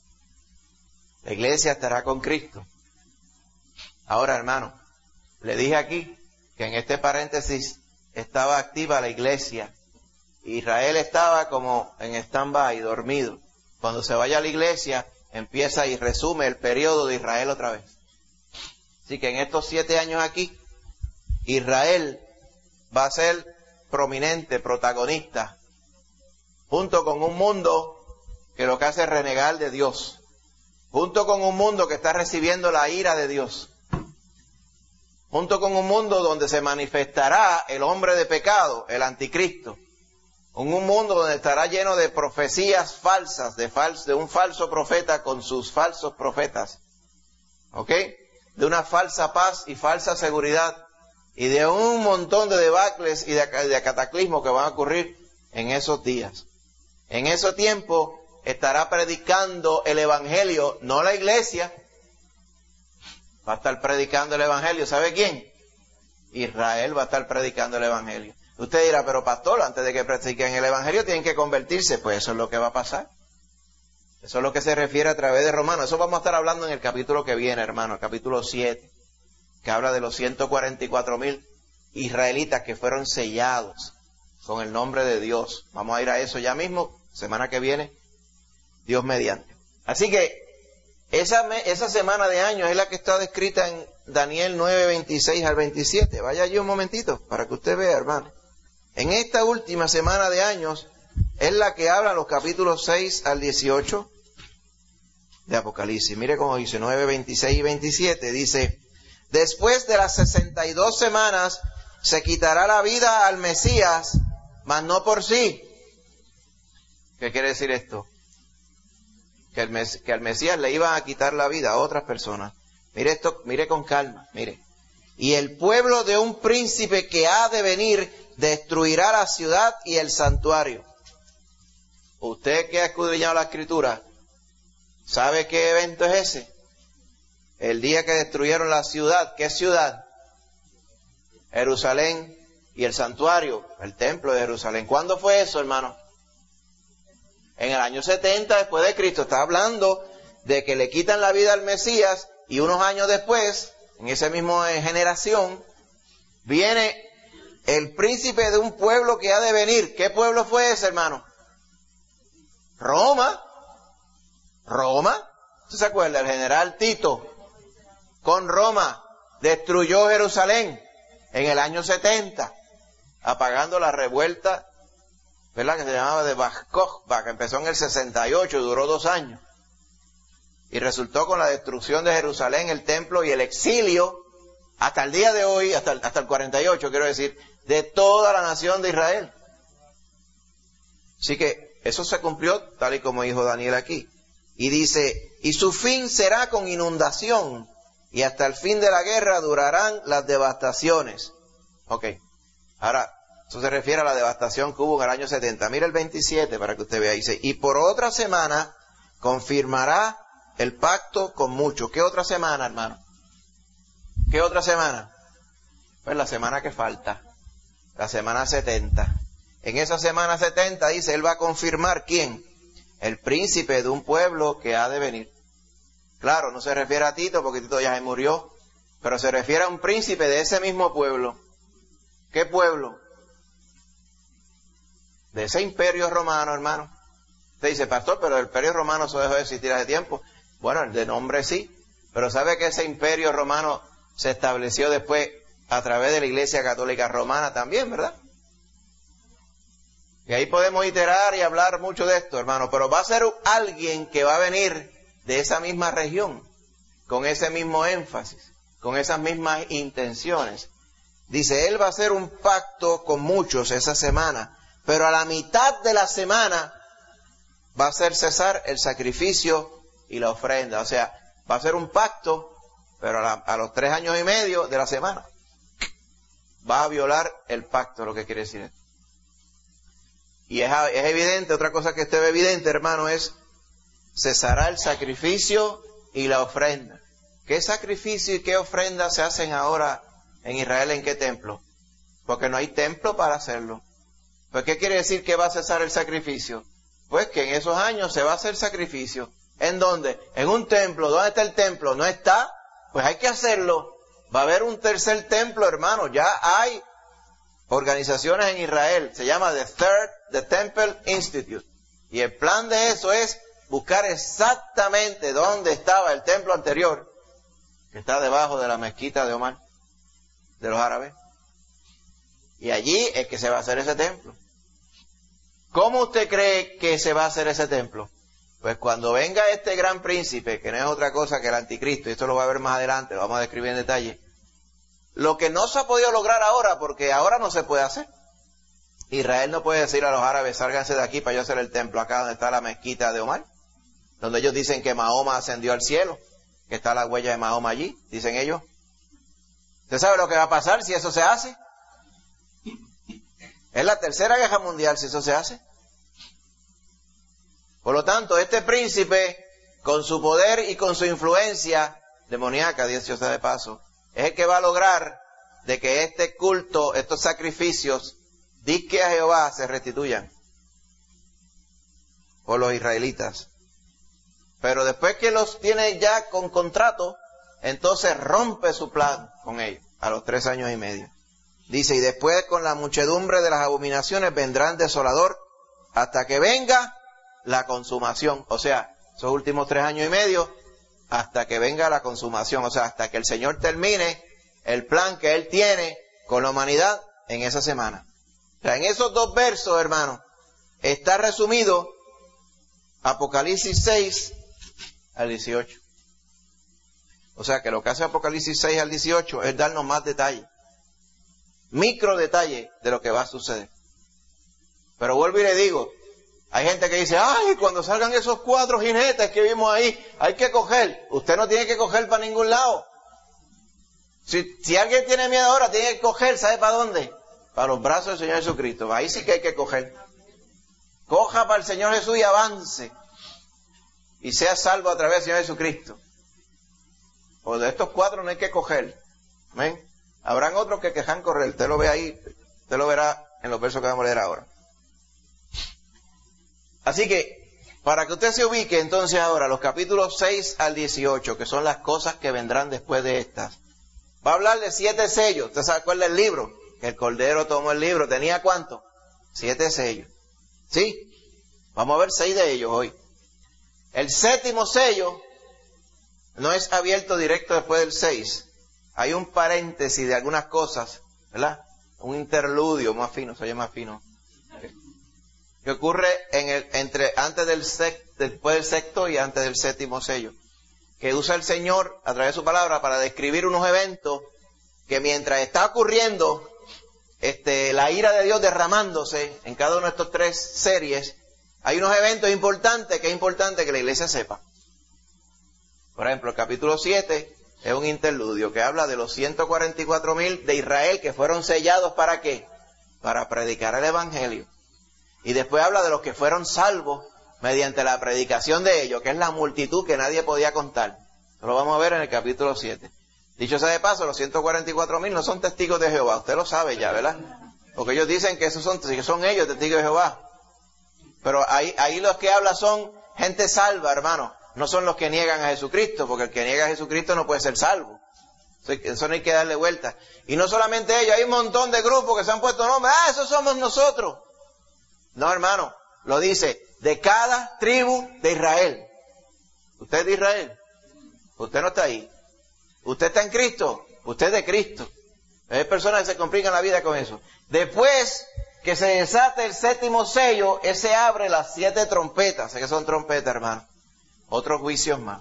La iglesia estará con Cristo. Ahora, hermano, le dije aquí que en este paréntesis estaba activa la iglesia. Israel estaba como en stand-by, dormido. Cuando se vaya a la iglesia, empieza y resume el periodo de Israel otra vez. Así que en estos 7 años aquí, Israel va a ser prominente, protagonista, junto con un mundo que lo que hace es renegar de Dios, junto con un mundo que está recibiendo la ira de Dios, junto con un mundo donde se manifestará el hombre de pecado, el anticristo, un mundo donde estará lleno de profecías falsas, de un falso profeta con sus falsos profetas, ¿ok? De una falsa paz y falsa seguridad, y de un montón de debacles y de cataclismos que van a ocurrir en esos días. En ese tiempo estará predicando el evangelio, no la iglesia, va a estar predicando el evangelio. ¿Sabe quién? Israel va a estar predicando el evangelio. Usted dirá, pero pastor, antes de que prediquen el evangelio tienen que convertirse. Pues eso es lo que va a pasar. Eso es lo que se refiere a través de Romanos. Eso vamos a estar hablando en el capítulo que viene, hermano, el capítulo 7, que habla de los 144,000 israelitas que fueron sellados con el nombre de Dios. Vamos a ir a eso ya mismo, semana que viene, Dios mediante. Así que esa semana de años es la que está descrita en Daniel 9, 26 al 27. Vaya allí un momentito para que usted vea, hermano. En esta última semana de años es la que habla los capítulos 6 al 18 de Apocalipsis. Mire cómo dice, 9, 26 y 27. Dice, después de las 62 semanas se quitará la vida al Mesías, mas no por sí. ¿Qué quiere decir esto? Que al Mesías le iban a quitar la vida a otras personas. Mire esto, mire con calma, mire. Y el pueblo de un príncipe que ha de venir destruirá la ciudad y el santuario. Usted que ha escudriñado la Escritura, ¿sabe qué evento es ese? El día que destruyeron la ciudad. ¿Qué ciudad? Jerusalén y el santuario, el templo de Jerusalén. ¿Cuándo fue eso, hermano? En el año 70 después de Cristo. Está hablando de que le quitan la vida al Mesías y unos años después, en esa misma generación, viene el príncipe de un pueblo que ha de venir. ¿Qué pueblo fue ese, hermano? Roma. se acuerda? El general Tito con Roma destruyó Jerusalén en el año 70, apagando la revuelta, ¿verdad?, que se llamaba de Bar Kokhba, que empezó en el 68 y duró 2 años. Y resultó con la destrucción de Jerusalén, el templo y el exilio, hasta el día de hoy, hasta el 48, quiero decir, de toda la nación de Israel. Así que eso se cumplió tal y como dijo Daniel aquí. Y dice, y su fin será con inundación, y hasta el fin de la guerra durarán las devastaciones. Ok, ahora, eso se refiere a la devastación que hubo en el año 70. Mira el 27 para que usted vea. Dice, y por otra semana confirmará el pacto con muchos. ¿Qué otra semana, hermano? ¿Qué otra semana? Pues la semana que falta, la semana 70. En esa semana 70 dice, él va a confirmar, ¿quién? El príncipe de un pueblo que ha de venir. Claro, no se refiere a Tito, porque Tito ya se murió, pero se refiere a un príncipe de ese mismo pueblo. ¿Qué pueblo? De ese imperio romano, hermano. Usted dice, pastor, pero el imperio romano se dejó de existir hace tiempo. Bueno, de nombre sí, pero ¿sabe que ese imperio romano se estableció después a través de la Iglesia Católica Romana también, verdad? Y ahí podemos iterar y hablar mucho de esto, hermano, pero va a ser alguien que va a venir de esa misma región, con ese mismo énfasis, con esas mismas intenciones. Dice, él va a hacer un pacto con muchos esa semana, pero a la mitad de la semana va a hacer cesar el sacrificio y la ofrenda. O sea, va a ser un pacto, pero a los 3 años y medio de la semana va a violar el pacto, lo que quiere decir esto. Y es evidente, otra cosa que esté evidente, hermano, es cesará el sacrificio y la ofrenda. ¿Qué sacrificio y qué ofrenda se hacen ahora en Israel? ¿En qué templo? Porque no hay templo para hacerlo. Pues, ¿qué quiere decir que va a cesar el sacrificio? Pues que en esos años se va a hacer sacrificio. ¿En dónde? En un templo. ¿Dónde está el templo? ¿No está? Pues hay que hacerlo. Va a haber un tercer templo, hermano. Ya hay organizaciones en Israel. Se llama The Temple Institute. Y el plan de eso es buscar exactamente dónde estaba el templo anterior, que está debajo de la mezquita de Omar, de los árabes. Y allí es que se va a hacer ese templo. ¿Cómo usted cree que se va a hacer ese templo? Pues cuando venga este gran príncipe, que no es otra cosa que el anticristo, y esto lo va a ver más adelante, lo vamos a describir en detalle, lo que no se ha podido lograr ahora, porque ahora no se puede hacer. Israel no puede decir a los árabes, sálganse de aquí para yo hacer el templo acá donde está la mezquita de Omar, donde ellos dicen que Mahoma ascendió al cielo, que está la huella de Mahoma allí, dicen ellos. ¿Usted sabe lo que va a pasar si eso se hace? Es la tercera guerra mundial si eso se hace. Por lo tanto, este príncipe, con su poder y con su influencia demoníaca, dicho sea de paso, es el que va a lograr de que este culto, estos sacrificios, disque a Jehová, se restituyan por los israelitas. Pero después que los tiene ya con contrato, entonces rompe su plan con ellos, a los 3 años y medio. Dice, y después con la muchedumbre de las abominaciones vendrán desolador hasta que venga la consumación. O sea, esos últimos 3 años y medio, hasta que venga la consumación. O sea, hasta que el Señor termine el plan que Él tiene con la humanidad en esa semana. O sea, en esos 2 versos, hermano, está resumido Apocalipsis 6 al 18. O sea, que lo que hace Apocalipsis 6 al 18 es darnos más detalle. Micro detalle de lo que va a suceder. Pero vuelvo y le digo, hay gente que dice, ay, cuando salgan esos 4 jinetes que vimos ahí, hay que coger. Usted no tiene que coger para ningún lado. Si alguien tiene miedo ahora, tiene que coger, ¿sabe para dónde? Para los brazos del Señor Jesucristo. Ahí sí que hay que coger. Coja para el Señor Jesús y avance. Y sea salvo a través del Señor Jesucristo. O de estos 4 no hay que coger. ¿Ven? Habrán otros que quejan correr. Usted lo ve ahí, usted lo verá en los versos que vamos a leer ahora. Así que, para que usted se ubique entonces ahora, los capítulos 6 al 18, que son las cosas que vendrán después de estas. Va a hablar de 7 sellos. ¿Usted sabe cuál es el libro? Que el Cordero tomó el libro. ¿Tenía cuánto? 7 sellos. ¿Sí? Vamos a ver 6 de ellos hoy. El 7º sello no es abierto directo después del 6. Hay un paréntesis de algunas cosas, ¿verdad? Un interludio más fino, se oye más fino. Que ocurre después del sexto y antes del séptimo sello. Que usa el Señor a través de su palabra para describir unos eventos que mientras está ocurriendo la ira de Dios derramándose en cada una de estas 3 series, hay unos eventos importantes que es importante que la iglesia sepa. Por ejemplo, el capítulo 7 es un interludio que habla de los 144,000 de Israel que fueron sellados ¿para qué? Para predicar el evangelio. Y después habla de los que fueron salvos mediante la predicación de ellos, que es la multitud que nadie podía contar. Eso lo vamos a ver en el capítulo 7. Dicho sea de paso, los 144,000 no son testigos de Jehová. Usted lo sabe ya, ¿verdad? Porque ellos dicen que esos son ellos testigos de Jehová. Pero ahí los que habla son gente salva, hermano. No son los que niegan a Jesucristo, porque el que niega a Jesucristo no puede ser salvo. Eso no hay que darle vuelta. Y no solamente ellos, hay un montón de grupos que se han puesto nombre. Esos somos nosotros. No, hermano, lo dice, de cada tribu de Israel. ¿Usted es de Israel? Usted no está ahí. ¿Usted está en Cristo? Usted es de Cristo. Hay personas que se complican la vida con eso. Después que se desate el 7º sello, ese abre las 7 trompetas. Sé que son trompetas, hermano. Otros juicios más.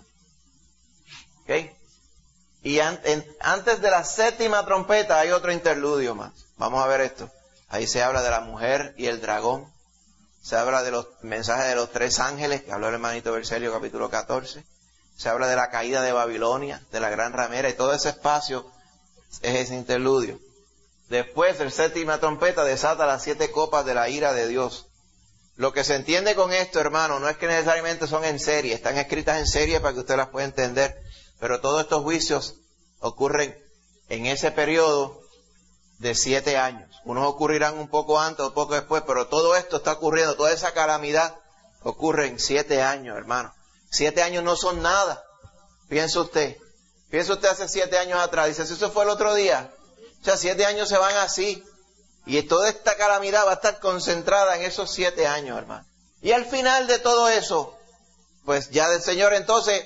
¿Ok? Y antes de la 7ª trompeta hay otro interludio más. Vamos a ver esto. Ahí se habla de la mujer y el dragón. Se habla de los mensajes de los 3 ángeles, que habló el hermanito Bercelio, capítulo 14. Se habla de la caída de Babilonia, de la gran ramera, y todo ese espacio es ese interludio. Después, el 7ª trompeta desata las 7 copas de la ira de Dios. Lo que se entiende con esto, hermano, no es que necesariamente son en serie, están escritas en serie para que usted las pueda entender, pero todos estos juicios ocurren en ese periodo de 7 años. Unos ocurrirán un poco antes, un poco después, pero todo esto está ocurriendo, toda esa calamidad ocurre en 7 años, hermano. 7 años no son nada. Piensa usted hace 7 años atrás, dice, eso fue el otro día. O sea, 7 años se van así. Y toda esta calamidad va a estar concentrada en esos 7 años, hermano. Y al final de todo eso, pues ya el Señor entonces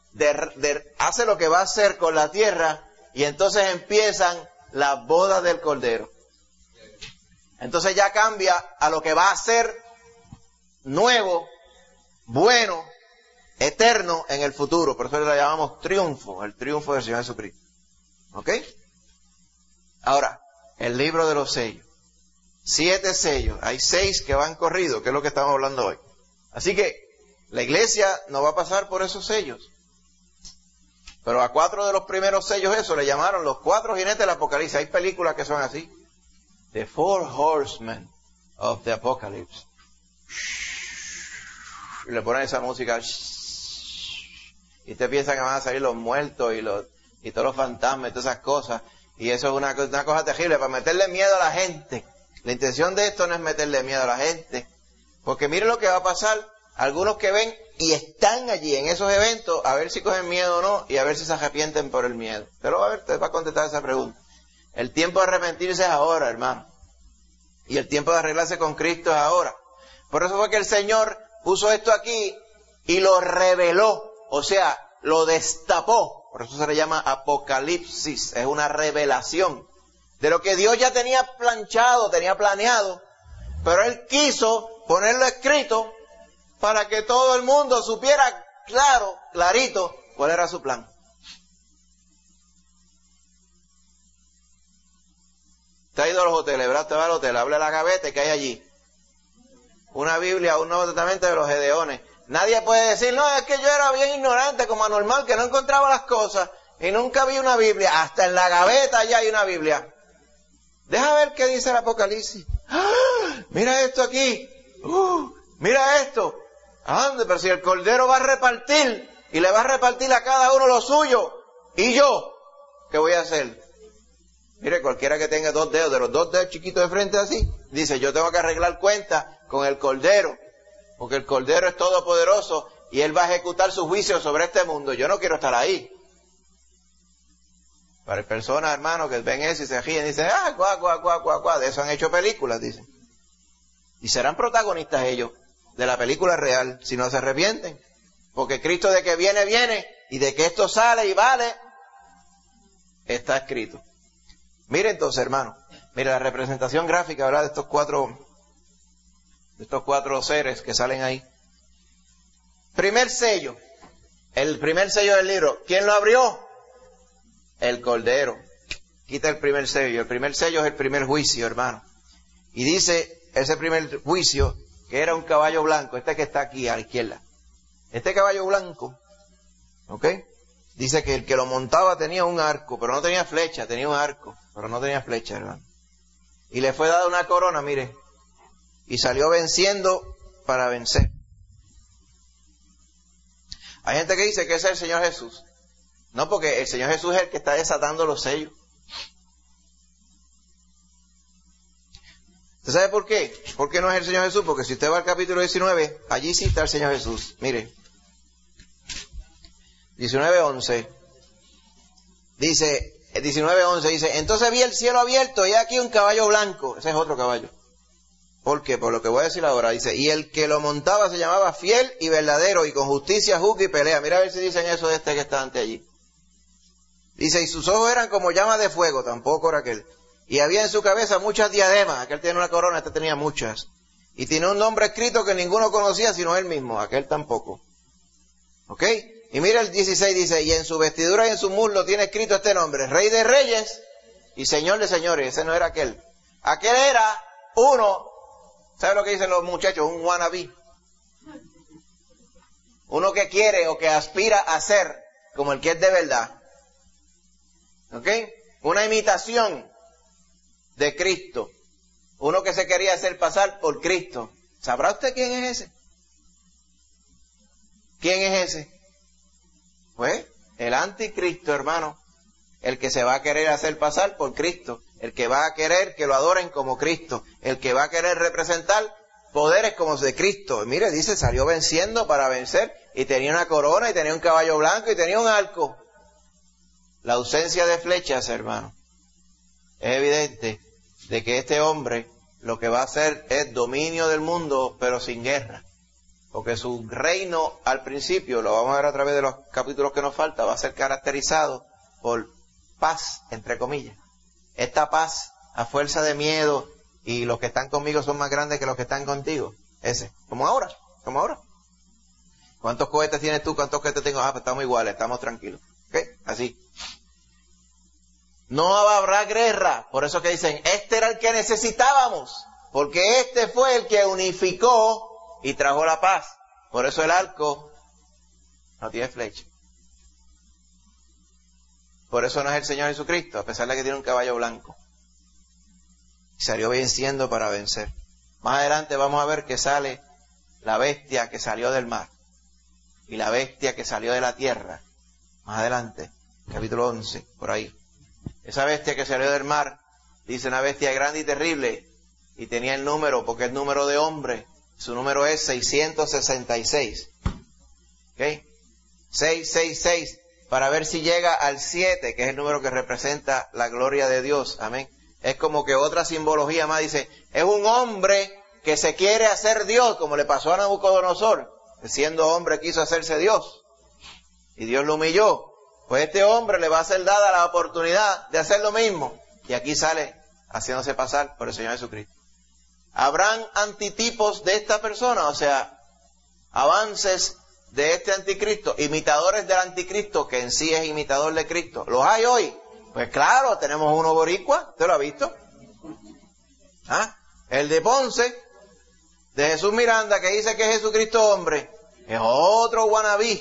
hace lo que va a hacer con la tierra, y entonces empiezan las bodas del Cordero. Entonces ya cambia a lo que va a ser nuevo, bueno, eterno en el futuro. Por eso le llamamos triunfo, el triunfo del Señor Jesucristo. ¿Ok? Ahora, el libro de los sellos. 7 sellos. Hay 6 que van corridos, que es lo que estamos hablando hoy. Así que la iglesia no va a pasar por esos sellos. Pero a 4 de los primeros sellos eso le llamaron los 4 jinetes del Apocalipsis. Hay películas que son así. The 4 Horsemen of the Apocalypse. Y le ponen esa música. Y usted piensa que van a salir los muertos y todos los fantasmas y todas esas cosas. Y eso es una cosa terrible, para meterle miedo a la gente. La intención de esto no es meterle miedo a la gente. Porque mire lo que va a pasar. Algunos que ven y están allí en esos eventos, a ver si cogen miedo o no, y a ver si se arrepienten por el miedo. Pero a ver, te va a contestar esa pregunta. El tiempo de arrepentirse es ahora, hermano. Y el tiempo de arreglarse con Cristo es ahora. Por eso fue que el Señor puso esto aquí y lo reveló. O sea, lo destapó. Por eso se le llama Apocalipsis. Es una revelación de lo que Dios ya tenía planchado, tenía planeado. Pero Él quiso ponerlo escrito para que todo el mundo supiera clarito, cuál era su plan. Usted ha ido a los hoteles, ¿verdad? Usted va al hotel, habla de la gaveta que hay allí. Una Biblia, un Nuevo Testamento de los Gedeones. Nadie puede decir, no, es que yo era bien ignorante, como anormal, que no encontraba las cosas y nunca vi una Biblia. Hasta en la gaveta ya hay una Biblia. Deja ver qué dice el Apocalipsis. ¡Ah! Mira esto aquí. Mira esto. Ande, pero si el Cordero va a repartir y le va a repartir a cada uno lo suyo, ¿y yo qué voy a hacer? Mire, cualquiera que tenga 2 dedos, de los 2 dedos chiquitos de frente así, dice, yo tengo que arreglar cuentas con el Cordero, porque el Cordero es todopoderoso y Él va a ejecutar su juicio sobre este mundo. Yo no quiero estar ahí. Para personas, hermanos, que ven eso y se ríen y dicen, de eso han hecho películas, dicen. Y serán protagonistas ellos de la película real, si no se arrepienten. Porque Cristo de que viene, y de que esto sale y vale, está escrito. Mire entonces, hermano, mire la representación gráfica, ¿verdad? De estos cuatro seres que salen ahí. Primer sello, el primer sello del libro, ¿quién lo abrió? El Cordero. Quita el primer sello. El primer sello es el primer juicio, hermano. Y dice ese primer juicio que era un caballo blanco, este que está aquí a la izquierda. Este caballo blanco, ¿ok? Dice que el que lo montaba tenía un arco, pero no tenía flecha, tenía un arco, pero no tenía flecha, hermano. Y le fue dada una corona, mire, y salió venciendo para vencer. Hay gente que dice que ese es el Señor Jesús. No, porque el Señor Jesús es el que está desatando los sellos. ¿Usted sabe por qué? ¿Por qué no es el Señor Jesús? Porque si usted va al capítulo 19, allí sí está el Señor Jesús. Mire, 19:11. Dice, 19:11 dice, entonces vi el cielo abierto y aquí un caballo blanco. Ese es otro caballo. ¿Por qué? Por lo que voy a decir ahora. Dice, y el que lo montaba se llamaba Fiel y Verdadero, y con justicia juzga y pelea. Mira a ver si dicen eso de este que está ante allí. Dice, y sus ojos eran como llamas de fuego, tampoco era aquel. Y había en su cabeza muchas diademas. Aquel tenía una corona, este tenía muchas. Y tiene un nombre escrito que ninguno conocía sino él mismo. Aquel tampoco. ¿Ok? Y mira el 16, dice, y en su vestidura y en su muslo tiene escrito este nombre, Rey de Reyes y Señor de Señores. Ese no era aquel. Aquel era uno, ¿sabe lo que dicen los muchachos? Un wannabe. Uno que quiere o que aspira a ser como el que es de verdad. ¿Ok? Una imitación de Cristo. Uno que se quería hacer pasar por Cristo. ¿Sabrá usted quién es ese? ¿Quién es ese? Pues, el anticristo, hermano. El que se va a querer hacer pasar por Cristo. El que va a querer que lo adoren como Cristo. El que va a querer representar poderes como de Cristo. Y mire, dice, salió venciendo para vencer. Y tenía una corona, y tenía un caballo blanco, y tenía un arco. La ausencia de flechas, hermano. Es evidente de que este hombre lo que va a hacer es dominio del mundo, pero sin guerra. Porque su reino al principio, lo vamos a ver a través de los capítulos que nos falta, va a ser caracterizado por paz, entre comillas. Esta paz, a fuerza de miedo, y los que están conmigo son más grandes que los que están contigo. Ese, como ahora. ¿Cuántos cohetes tienes tú? ¿Cuántos cohetes tengo? Pues estamos iguales, estamos tranquilos. ¿Ok? Así. No habrá guerra. Por eso que dicen, este era el que necesitábamos. Porque este fue el que unificó y trajo la paz. Por eso el arco no tiene flecha. Por eso no es el Señor Jesucristo, a pesar de que tiene un caballo blanco. Y salió venciendo para vencer. Más adelante vamos a ver que sale la bestia que salió del mar. Y la bestia que salió de la tierra. Más adelante, capítulo 11, por ahí. Esa bestia que salió del mar, dice una bestia grande y terrible. Y tenía el número, porque es número de hombre. Su número es 666. ¿Ok? 666. Para ver si llega al 7, que es el número que representa la gloria de Dios. Amén. Es como que otra simbología más. Dice, es un hombre que se quiere hacer Dios, como le pasó a Nabucodonosor. Siendo hombre quiso hacerse Dios. Y Dios lo humilló. Pues este hombre le va a ser dada la oportunidad de hacer lo mismo. Y aquí sale haciéndose pasar por el Señor Jesucristo. ¿Habrán antitipos de esta persona? O sea, avances de este anticristo, imitadores del anticristo, que en sí es imitador de Cristo. ¿Los hay hoy? Pues claro, tenemos uno boricua, ¿usted lo ha visto? ¿Ah? El de Ponce, de Jesús Miranda, que dice que es Jesucristo hombre, es otro wannabe.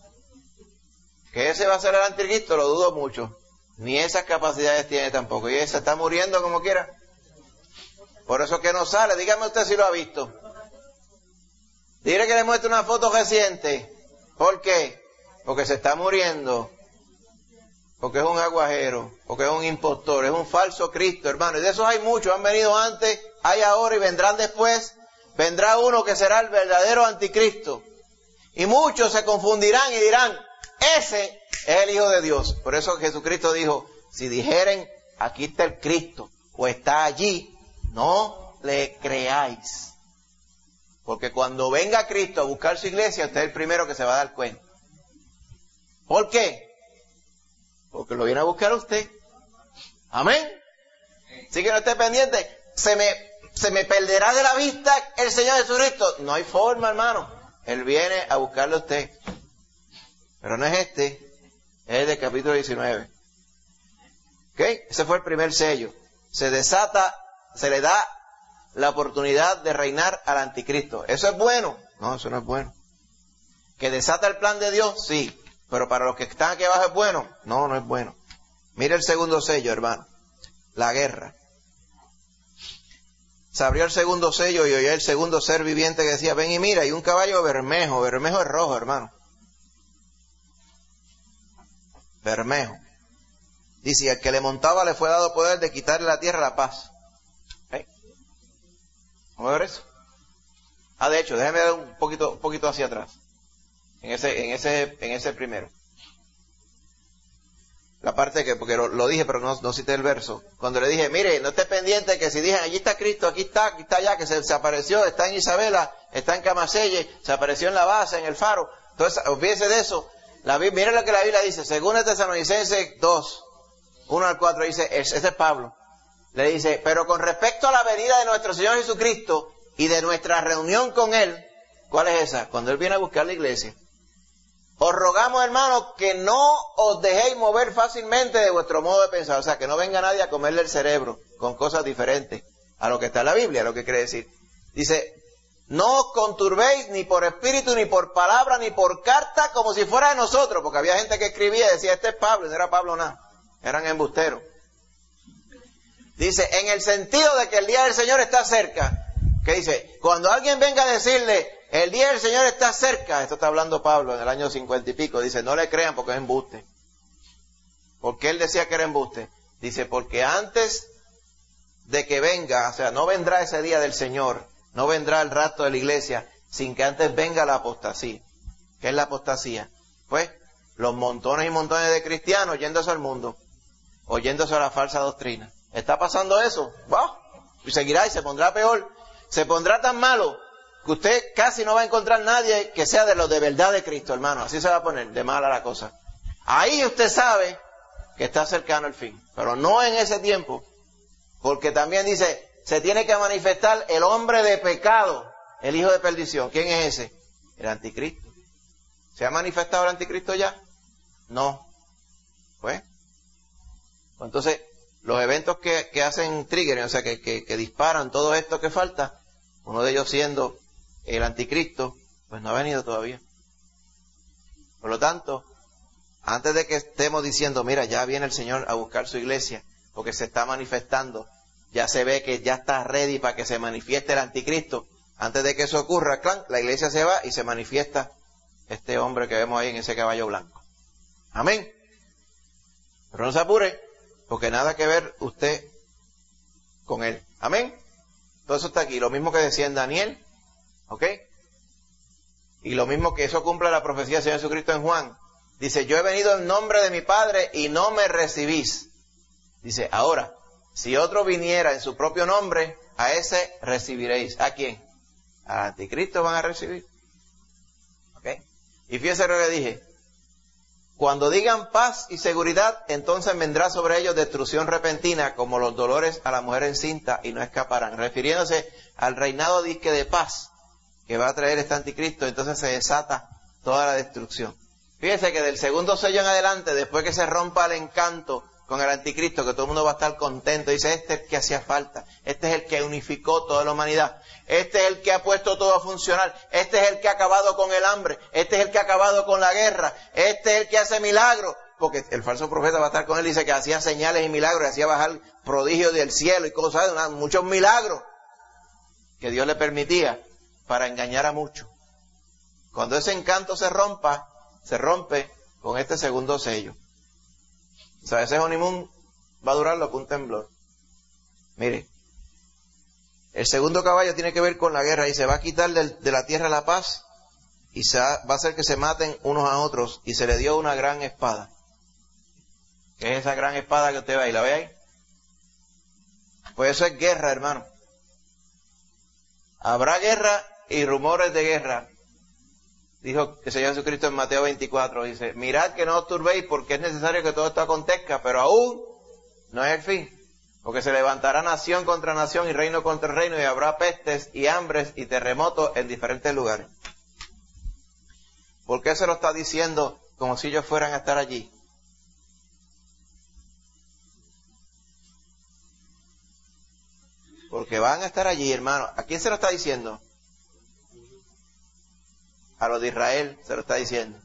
¿Que ese va a ser el anticristo? Lo dudo mucho. Ni esas capacidades tiene tampoco. Y ese está muriendo como quiera. Por eso que no sale. Dígame usted si lo ha visto. Dile que le muestre una foto reciente. ¿Por qué? Porque se está muriendo. Porque es un aguajero. Porque es un impostor. Es un falso Cristo, hermano. Y de esos hay muchos. Han venido antes, hay ahora y vendrán después. Vendrá uno que será el verdadero anticristo. Y muchos se confundirán y dirán, ese es el Hijo de Dios. Por eso Jesucristo dijo, si dijeren, aquí está el Cristo, o está allí, no le creáis. Porque cuando venga Cristo a buscar su iglesia, usted es el primero que se va a dar cuenta. ¿Por qué? Porque lo viene a buscar usted. Amén. Así que no esté pendiente. Se me perderá de la vista el Señor Jesucristo. No hay forma, hermano. Él viene a buscarle a usted. Pero no es este. Es el del capítulo 19. ¿Ok? Ese fue el primer sello. Se desata, se le da la oportunidad de reinar al anticristo. ¿Eso es bueno? No, eso no es bueno. ¿Que desata el plan de Dios? Sí. Pero para los que están aquí abajo es bueno. No, no es bueno. Mire el segundo sello, hermano. La guerra. Se abrió el segundo sello y oyó el segundo ser viviente que decía, ven y mira, y un caballo bermejo. Bermejo es rojo, hermano. Bermejo. Dice, y al que le montaba le fue dado poder de quitarle la tierra la paz. ¿Vamos a ver eso? De hecho, déjeme dar un poquito hacia atrás. En ese primero. La parte que, porque lo dije, pero no cité el verso. Cuando le dije, mire, no esté pendiente que si dije, allí está Cristo, aquí está allá, que se apareció, está en Isabela, está en Camaselle, se apareció en la base, en el faro. Entonces, olvídese de eso. Mire lo que la Biblia dice, según el Tesalonicenses 2, 1 al 4, dice, ese es Pablo. Le dice, pero con respecto a la venida de nuestro Señor Jesucristo y de nuestra reunión con Él, ¿cuál es esa? Cuando Él viene a buscar la iglesia. Os rogamos, hermanos, que no os dejéis mover fácilmente de vuestro modo de pensar. O sea, que no venga nadie a comerle el cerebro con cosas diferentes a lo que está en la Biblia, lo que quiere decir. Dice, no os conturbéis ni por espíritu, ni por palabra, ni por carta, como si fuera de nosotros. Porque había gente que escribía y decía, este es Pablo, y no era Pablo nada. Eran embusteros. Dice, en el sentido de que el día del Señor está cerca. Que dice, cuando alguien venga a decirle, el día del Señor está cerca, esto está hablando Pablo en el año 50 y pico, dice, no le crean porque es embuste. ¿Por qué él decía que era embuste? Dice, porque antes de que venga, o sea, no vendrá ese día del Señor, no vendrá el rapto de la iglesia, sin que antes venga la apostasía. ¿Qué es la apostasía? Pues, los montones y montones de cristianos yéndose al mundo, oyéndose a la falsa doctrina. ¿Está pasando eso? ¡Wow! Y seguirá y se pondrá peor. Se pondrá tan malo que usted casi no va a encontrar nadie que sea de los de verdad de Cristo, hermano. Así se va a poner de mala la cosa. Ahí usted sabe que está cercano el fin. Pero no en ese tiempo. Porque también dice, se tiene que manifestar el hombre de pecado, el hijo de perdición. ¿Quién es ese? El anticristo. ¿Se ha manifestado el anticristo ya? No. Pues entonces, los eventos que hacen triggering, o sea, que disparan todo esto que falta, uno de ellos siendo el anticristo, pues no ha venido todavía. Por lo tanto, antes de que estemos diciendo, mira, ya viene el Señor a buscar su iglesia, porque se está manifestando, ya se ve que ya está ready para que se manifieste el anticristo, antes de que eso ocurra, la iglesia se va y se manifiesta este hombre que vemos ahí en ese caballo blanco. Amén. Pero no se apure, porque nada que ver usted con él. Amén. Todo eso está aquí. Lo mismo que decía en Daniel. ¿Ok? Y lo mismo que eso cumple la profecía del Señor Jesucristo en Juan. Dice, yo he venido en nombre de mi Padre y no me recibís. Dice, ahora, si otro viniera en su propio nombre, a ese recibiréis. ¿A quién? Al anticristo van a recibir. ¿Ok? Y fíjense lo que dije. Cuando digan paz y seguridad, entonces vendrá sobre ellos destrucción repentina, como los dolores a la mujer encinta, y no escaparán. Refiriéndose al reinado disque de paz que va a traer este anticristo, entonces se desata toda la destrucción. Fíjense que del segundo sello en adelante, después que se rompa el encanto con el anticristo, que todo el mundo va a estar contento, dice, este es el que hacía falta, este es el que unificó toda la humanidad, este es el que ha puesto todo a funcionar, este es el que ha acabado con el hambre, este es el que ha acabado con la guerra, este es el que hace milagros, porque el falso profeta va a estar con él, dice que hacía señales y milagros, hacía bajar prodigios del cielo y cosas, muchos milagros que Dios le permitía para engañar a muchos. Cuando ese encanto se rompe con este segundo sello. O sea, ese honeymoon va a durar lo que un temblor. Mire, el segundo caballo tiene que ver con la guerra y se va a quitar de la tierra la paz y va a hacer que se maten unos a otros y se le dio una gran espada. ¿Qué es esa gran espada que usted ve ahí? ¿La ve ahí? Pues eso es guerra, hermano. Habrá guerra y rumores de guerra. dijo el Señor Jesucristo en Mateo 24, dice, mirad que no os turbéis porque es necesario que todo esto acontezca, pero aún no es el fin. Porque se levantará nación contra nación y reino contra reino y habrá pestes y hambres y terremotos en diferentes lugares. ¿Por qué se lo está diciendo como si ellos fueran a estar allí? Porque van a estar allí, hermano. ¿A quién se lo está diciendo? A los de Israel se lo está diciendo.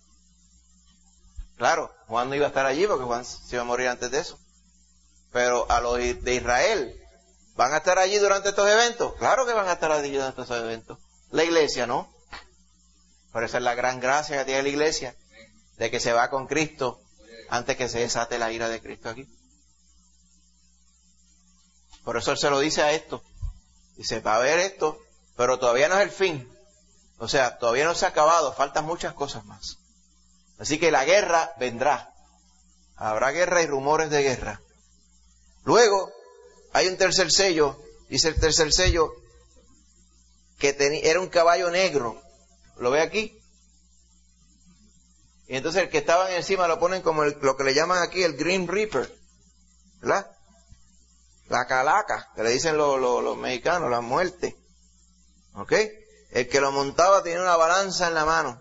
Claro, Juan no iba a estar allí porque Juan se iba a morir antes de eso. Pero a los de Israel, ¿van a estar allí durante estos eventos? Claro que van a estar allí durante estos eventos. La iglesia, ¿no? Por eso es la gran gracia que tiene la iglesia, de que se va con Cristo antes que se desate la ira de Cristo aquí. Por eso Él se lo dice a esto. Dice, va a haber esto, pero todavía no es el fin. O sea, todavía no se ha acabado, faltan muchas cosas más. Así que la guerra vendrá. Habrá guerra y rumores de guerra. Luego, hay un tercer sello, dice el tercer sello, que era un caballo negro. ¿Lo ve aquí? Y entonces el que estaba encima lo ponen como lo que le llaman aquí el Green Reaper, ¿verdad? La calaca, que le dicen los mexicanos, la muerte. ¿Ok? El que lo montaba tenía una balanza en la mano.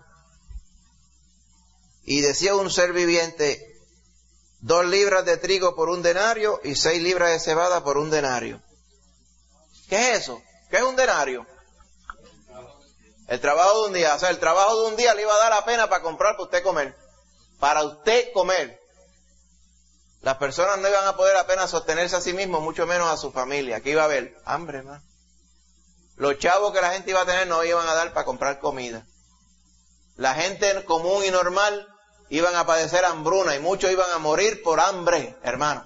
Y decía un ser viviente, 2 libras de trigo por 1 denario y 6 libras de cebada por 1 denario. ¿Qué es eso? ¿Qué es un denario? El trabajo de un día. O sea, el trabajo de un día le iba a dar la pena para comprar para usted comer. Para usted comer. Las personas no iban a poder apenas sostenerse a sí mismos, mucho menos a su familia. ¿Qué iba a haber? Hambre, más. Los chavos que la gente iba a tener no iban a dar para comprar comida. La gente común y normal iban a padecer hambruna y muchos iban a morir por hambre, hermano.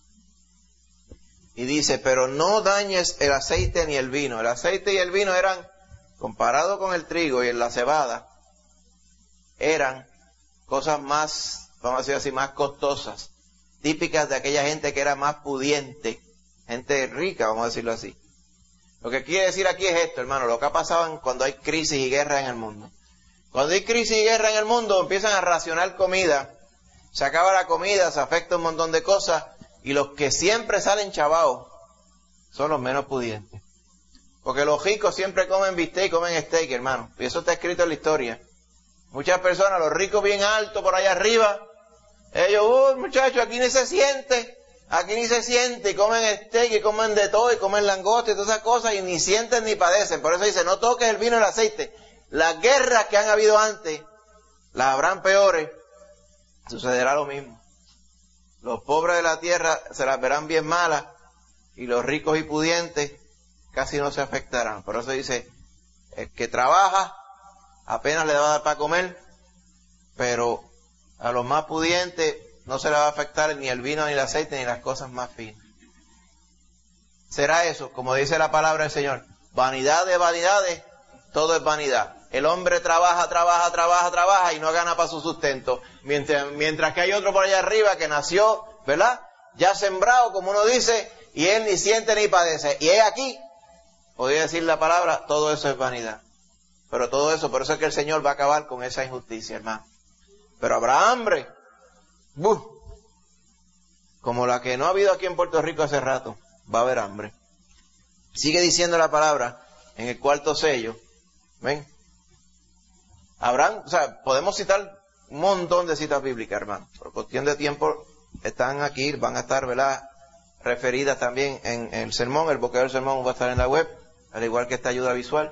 Y dice, pero no dañes el aceite ni el vino. El aceite y el vino eran, comparado con el trigo y la cebada, eran cosas más, vamos a decir así, más costosas, típicas de aquella gente que era más pudiente, gente rica, vamos a decirlo así. Lo que quiere decir aquí es esto, hermano, lo que ha pasado cuando hay crisis y guerra en el mundo. Cuando hay crisis y guerra en el mundo, empiezan a racionar comida, se acaba la comida, se afecta un montón de cosas, y los que siempre salen chavaos son los menos pudientes. Porque los ricos siempre comen bistec y comen steak, hermano, y eso está escrito en la historia. Muchas personas, los ricos bien altos por allá arriba, ellos, muchachos, aquí ni se siente, y comen steak, y comen de todo, y comen langosta y todas esas cosas, y ni sienten ni padecen. Por eso dice, no toques el vino y el aceite. Las guerras que han habido antes, las habrán peores, sucederá lo mismo. Los pobres de la tierra se las verán bien malas, y los ricos y pudientes casi no se afectarán. Por eso dice, el que trabaja apenas le va a dar para comer, pero a los más pudientes no se le va a afectar ni el vino, ni el aceite, ni las cosas más finas. Será eso, como dice la palabra del Señor, vanidad de vanidades, todo es vanidad. El hombre trabaja y no gana para su sustento. Mientras que hay otro por allá arriba que nació, ¿verdad? Ya sembrado, como uno dice, y él ni siente ni padece. Y es aquí, podría decir la palabra, todo eso es vanidad. Pero todo eso, por eso es que el Señor va a acabar con esa injusticia, hermano. Pero habrá hambre. Como la que no ha habido aquí en Puerto Rico hace rato, va a haber hambre. Sigue diciendo la palabra en el 4º sello. ¿Ven? Habrán, o sea, podemos citar un montón de citas bíblicas, hermano. Por cuestión de tiempo están aquí, van a estar, ¿verdad?, referidas también en el sermón. El vocabulario del sermón va a estar en la web, al igual que esta ayuda visual.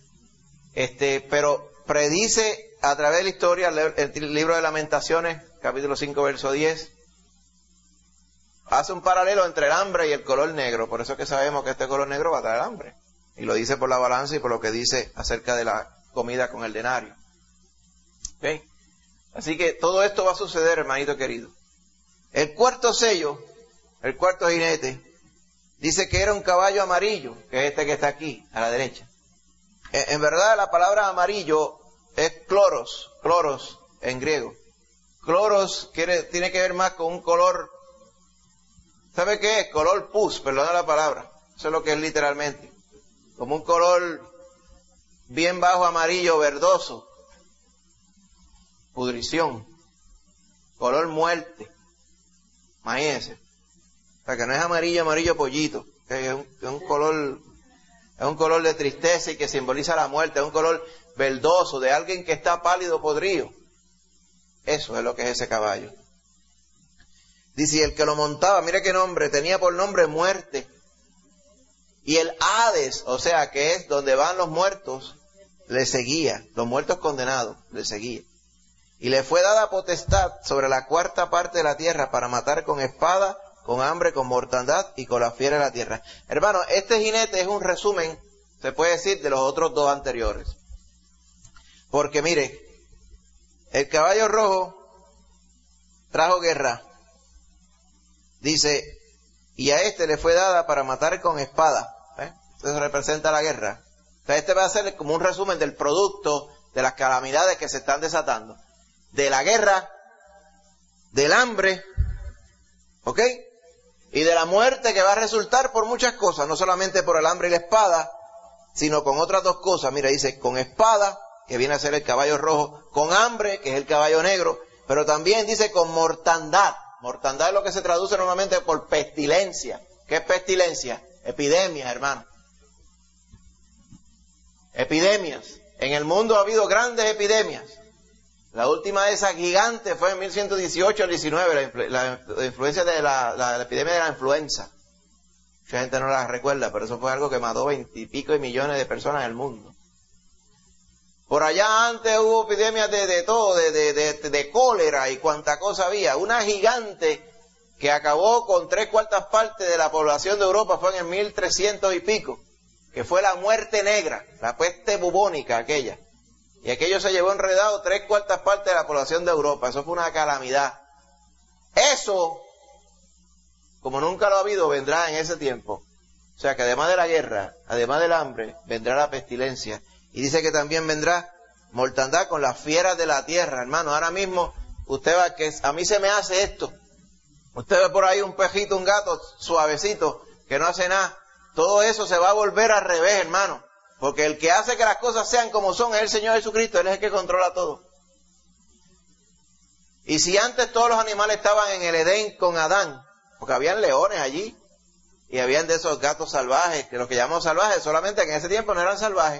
Pero predice a través de la historia el libro de Lamentaciones, capítulo 5, verso 10. Hace un paralelo entre el hambre y el color negro. Por eso es que sabemos que este color negro va a traer hambre. Y lo dice por la balanza y por lo que dice acerca de la comida con el denario. ¿Okay? Así que todo esto va a suceder, hermanito querido. El 4º sello, el 4º jinete, dice que era un caballo amarillo, que es este que está aquí, a la derecha. En verdad la palabra amarillo es cloros en griego. Cloros tiene que ver más con un color, ¿sabe qué es? Color pus, perdona la palabra, eso es lo que es literalmente. Como un color bien bajo amarillo, verdoso. pudrición, color muerte. Imagínense. O sea, que no es amarillo, amarillo pollito, que es un color de tristeza y que simboliza la muerte, es un color verdoso de alguien que está pálido, podrido. Eso es lo que es ese caballo. Dice, el que lo montaba, mire qué nombre, tenía por nombre muerte. Y el Hades, o sea, que es donde van los muertos, le seguía, los muertos condenados, le seguía. Y le fue dada potestad sobre la cuarta parte de la tierra para matar con espada, con hambre, con mortandad y con la fiera de la tierra. Hermano, este jinete es un resumen, se puede decir, de los otros dos anteriores. Porque mire, el caballo rojo trajo guerra. Dice, y a este le fue dada para matar con espada. Eso representa la guerra. Entonces este va a ser como un resumen del producto de las calamidades que se están desatando. De la guerra, del hambre, ¿ok? Y de la muerte que va a resultar por muchas cosas, no solamente por el hambre y la espada, sino con otras dos cosas. Mira, dice, con espada, que viene a ser el caballo rojo, con hambre, que es el caballo negro, pero también dice con mortandad. Mortandad es lo que se traduce normalmente por pestilencia. ¿Qué es pestilencia? Epidemias, hermano. Epidemias. En el mundo ha habido grandes epidemias. La última de esas gigantes fue en 1118 al 19, la influencia de la epidemia de la influenza. Mucha gente no la recuerda, pero eso fue algo que mató 20 y pico de millones de personas en el mundo. Por allá antes hubo epidemias de todo, de cólera y cuanta cosa había. Una gigante que acabó con 3/4 partes de la población de Europa fue en el 1300 y pico, que fue la muerte negra, la peste bubónica aquella. Y aquello se llevó enredado 3/4 partes de la población de Europa. Eso fue una calamidad. Eso, como nunca lo ha habido, vendrá en ese tiempo. O sea que además de la guerra, además del hambre, vendrá la pestilencia. Y dice que también vendrá mortandad con las fieras de la tierra. Hermano, ahora mismo usted va que a mí se me hace esto. Usted ve por ahí un pejito, un gato suavecito que no hace nada. Todo eso se va a volver al revés, hermano. Porque el que hace que las cosas sean como son es el Señor Jesucristo. Él es el que controla todo. Y si antes todos los animales estaban en el Edén con Adán, porque habían leones allí, y habían de esos gatos salvajes, que los que llamamos salvajes, solamente que en ese tiempo no eran salvajes.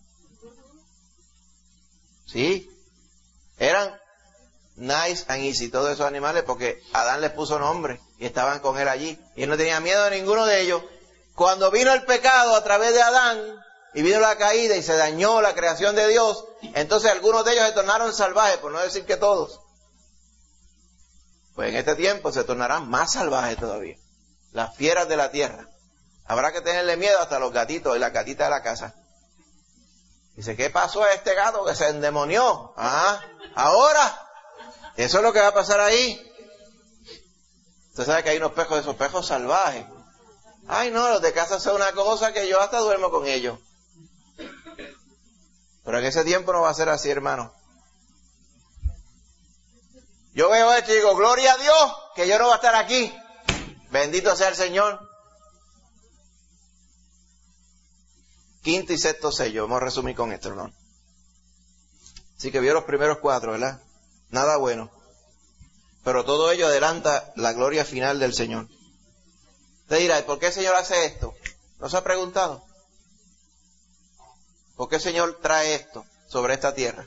Sí, eran nice and easy, todos esos animales, porque Adán les puso nombre y estaban con él allí. Y él no tenía miedo de ninguno de ellos. Cuando vino el pecado a través de Adán, y vino la caída y se dañó la creación de Dios, entonces algunos de ellos se tornaron salvajes, por no decir que todos. Pues en este tiempo se tornarán más salvajes todavía. Las fieras de la tierra. Habrá que tenerle miedo hasta a los gatitos y las gatitas de la casa. Dice, ¿qué pasó a este gato que se endemonió? Ah, ahora. Eso es lo que va a pasar ahí. Usted sabe que hay unos pejos, esos pejos salvajes. Ay, no, los de casa son una cosa que yo hasta duermo con ellos. Pero en ese tiempo no va a ser así, hermano. Yo veo esto y digo, gloria a Dios, que yo no voy a estar aquí. Bendito sea el Señor. Quinto y sexto sello. Vamos a resumir con esto, hermano. Así que vio los primeros 4, ¿verdad? Nada bueno. Pero todo ello adelanta la gloria final del Señor. Usted dirá, ¿por qué el Señor hace esto? ¿No se ha preguntado? ¿Por qué el Señor trae esto sobre esta tierra?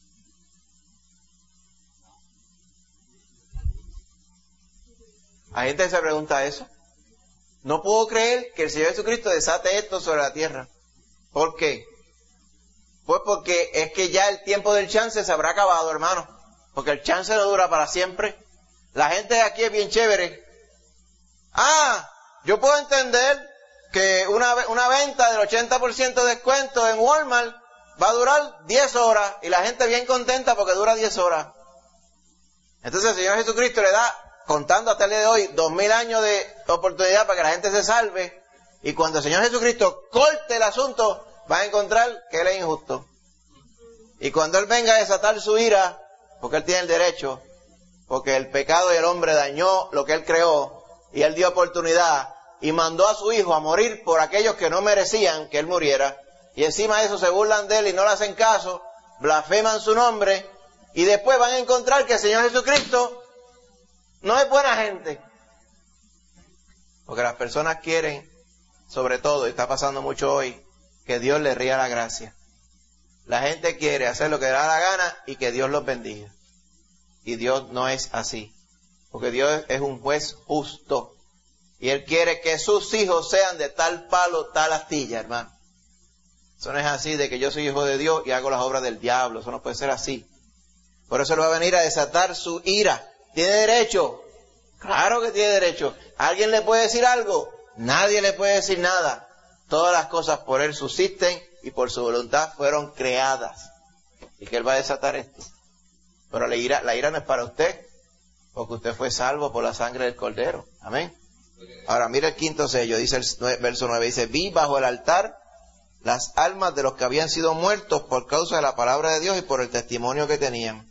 Hay gente que se pregunta eso. No puedo creer que el Señor Jesucristo desate esto sobre la tierra. ¿Por qué? Pues porque es que ya el tiempo del chance se habrá acabado, hermano. Porque el chance no dura para siempre. La gente de aquí es bien chévere. Ah, yo puedo entender que una venta del 80% de descuento en Walmart va a durar 10 horas. Y la gente bien contenta porque dura 10 horas. Entonces el Señor Jesucristo le da, contando hasta el día de hoy, 2000 años de oportunidad para que la gente se salve. Y cuando el Señor Jesucristo corte el asunto, va a encontrar que Él es injusto. Y cuando Él venga a desatar su ira, porque Él tiene el derecho, porque el pecado y el hombre dañó lo que Él creó, y Él dio oportunidad, y mandó a su Hijo a morir por aquellos que no merecían que Él muriera, y encima de eso se burlan de Él y no le hacen caso, blasfeman su nombre, Y después van a encontrar que el Señor Jesucristo no es buena gente. Porque las personas quieren, sobre todo, y está pasando mucho hoy, que Dios les ría la gracia. La gente quiere hacer lo que le da la gana y que Dios los bendiga. Y Dios no es así. Porque Dios es un juez justo. Y Él quiere que sus hijos sean de tal palo, tal astilla, hermano. Eso no es así de que yo soy hijo de Dios y hago las obras del diablo. Eso no puede ser así. Por eso Él va a venir a desatar su ira. ¿Tiene derecho? Claro que tiene derecho. ¿Alguien le puede decir algo? Nadie le puede decir nada. Todas las cosas por Él subsisten y por su voluntad fueron creadas. Y que Él va a desatar esto. Pero la ira no es para usted, porque usted fue salvo por la sangre del Cordero. Amén. Ahora mira el quinto sello, dice el verso 9, dice: vi bajo el altar las almas de los que habían sido muertos por causa de la palabra de Dios y por el testimonio que tenían.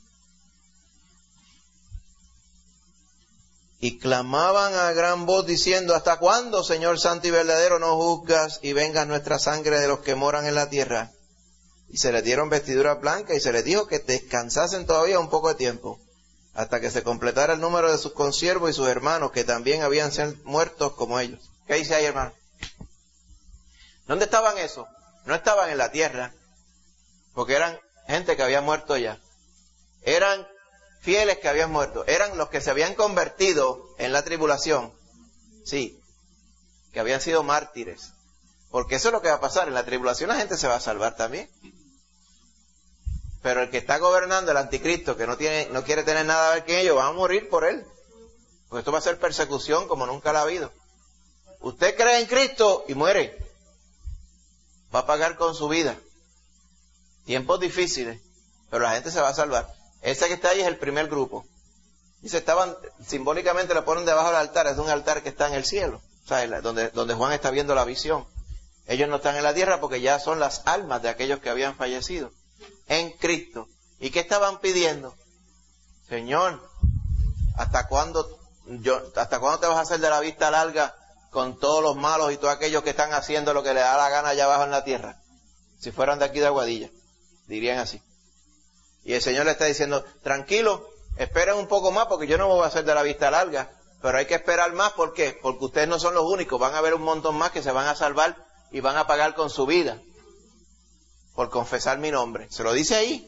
Y clamaban a gran voz diciendo: ¿hasta cuándo, Señor santo y verdadero, no juzgas y vengas nuestra sangre de los que moran en la tierra? Y se les dieron vestiduras blancas y se les dijo que descansasen todavía un poco de tiempo, hasta que se completara el número de sus consiervos y sus hermanos, que también habían sido muertos como ellos. ¿Qué dice ahí, hermano? ¿Dónde estaban esos? No estaban en la tierra, porque eran gente que había muerto ya. Eran fieles que habían muerto. Eran los que se habían convertido en la tribulación. Sí, que habían sido mártires. Porque eso es lo que va a pasar. En la tribulación la gente se va a salvar también. Pero el que está gobernando, el anticristo, que no quiere tener nada que ver con ellos, van a morir por él. Porque esto va a ser persecución como nunca la ha habido. Usted cree en Cristo y muere. Va a pagar con su vida. Tiempos difíciles, pero la gente se va a salvar. Ese que está ahí es el primer grupo. Y simbólicamente lo ponen debajo del altar. Es un altar que está en el cielo. O sea, donde Juan está viendo la visión. Ellos no están en la tierra porque ya son las almas de aquellos que habían fallecido en Cristo. ¿Y qué estaban pidiendo? Señor, ¿hasta cuándo te vas a hacer de la vista larga con todos los malos y todos aquellos que están haciendo lo que les da la gana allá abajo en la tierra? Si fueran de aquí de Aguadilla, dirían así. Y el Señor le está diciendo: tranquilo, esperen un poco más porque yo no me voy a hacer de la vista larga, pero hay que esperar más. ¿Por qué? Porque ustedes no son los únicos, van a haber un montón más que se van a salvar y van a pagar con su vida por confesar mi nombre. Se lo dice ahí.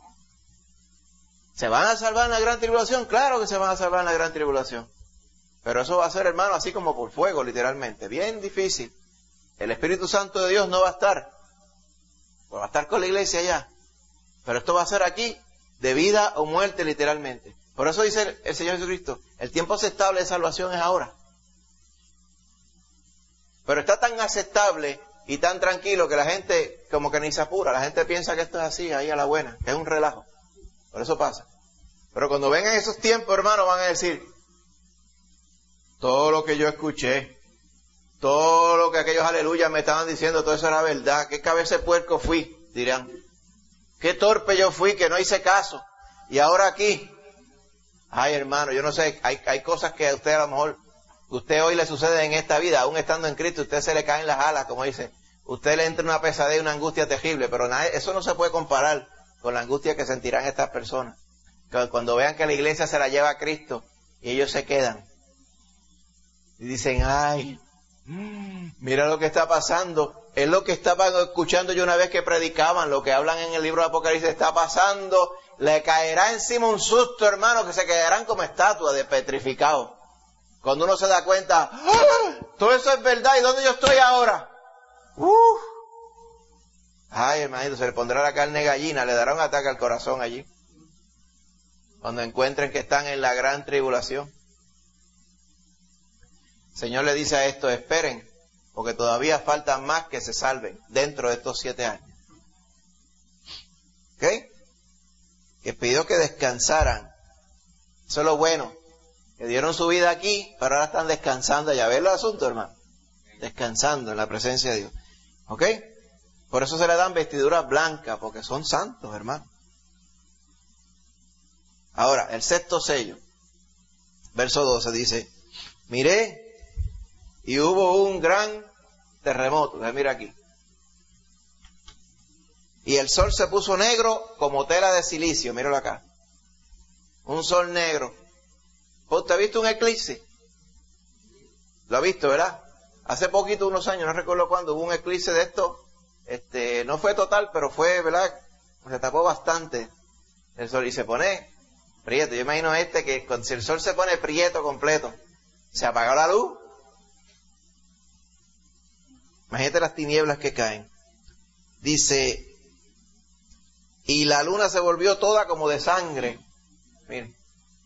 ¿Se van a salvar en la gran tribulación? Claro que se van a salvar en la gran tribulación. Pero eso va a ser, hermano, así como por fuego, literalmente. Bien difícil. El Espíritu Santo de Dios no va a estar. Va a estar con la iglesia allá. Pero esto va a ser aquí, de vida o muerte, literalmente. Por eso dice el Señor Jesucristo: el tiempo aceptable de salvación es ahora. Pero está tan aceptable y tan tranquilo que la gente como que ni se apura. La gente piensa que esto es así, ahí a la buena, que es un relajo. Por eso pasa. Pero cuando vengan esos tiempos, hermanos, van a decir: todo lo que yo escuché, todo lo que aquellos aleluyas me estaban diciendo, todo eso era verdad. ¿Qué cabeza de puerco fui? Dirán. Qué torpe yo fui, que no hice caso. Y ahora aquí. Ay, hermano, yo no sé, hay cosas que a usted a lo mejor, usted hoy le sucede en esta vida, aún estando en Cristo, usted se le caen las alas, como dice. Usted le entra una pesadez, una angustia terrible, pero eso no se puede comparar con la angustia que sentirán estas personas. Cuando vean que la iglesia se la lleva a Cristo y ellos se quedan. Y dicen: ay, mira lo que está pasando. Es lo que estaba escuchando yo una vez que predicaban, lo que hablan en el libro de Apocalipsis está pasando. Le caerá encima un susto, hermano, que se quedarán como estatuas de petrificados. Cuando uno se da cuenta: ¡ah! Todo eso es verdad, ¿y dónde yo estoy ahora? Ay, hermanito, se le pondrá la carne gallina, le dará un ataque al corazón allí. Cuando encuentren que están en la gran tribulación. El Señor le dice a esto: esperen, porque todavía faltan más que se salven dentro de estos 7 años. ¿Ok? Que pidió que descansaran. Eso es lo bueno. Que dieron su vida aquí, pero ahora están descansando allá. ¿Ves los asuntos, hermano? Descansando en la presencia de Dios. ¿Ok? Por eso se le dan vestiduras blancas, porque son santos, hermano. Ahora, el sexto sello. Verso 12 dice: miré y hubo un gran terremoto. Mira aquí. Y el sol se puso negro como tela de silicio. Míralo acá. un sol negro. ¿Usted ha visto un eclipse? Lo ha visto, ¿verdad? Hace poquito, unos años, no recuerdo cuándo, hubo un eclipse de esto. No fue total, pero fue, ¿verdad? Se tapó bastante el sol y se pone prieto. Yo imagino que si el sol se pone prieto completo, se apagó la luz. Imagínate las tinieblas que caen. Dice, y la luna se volvió toda como de sangre. Miren.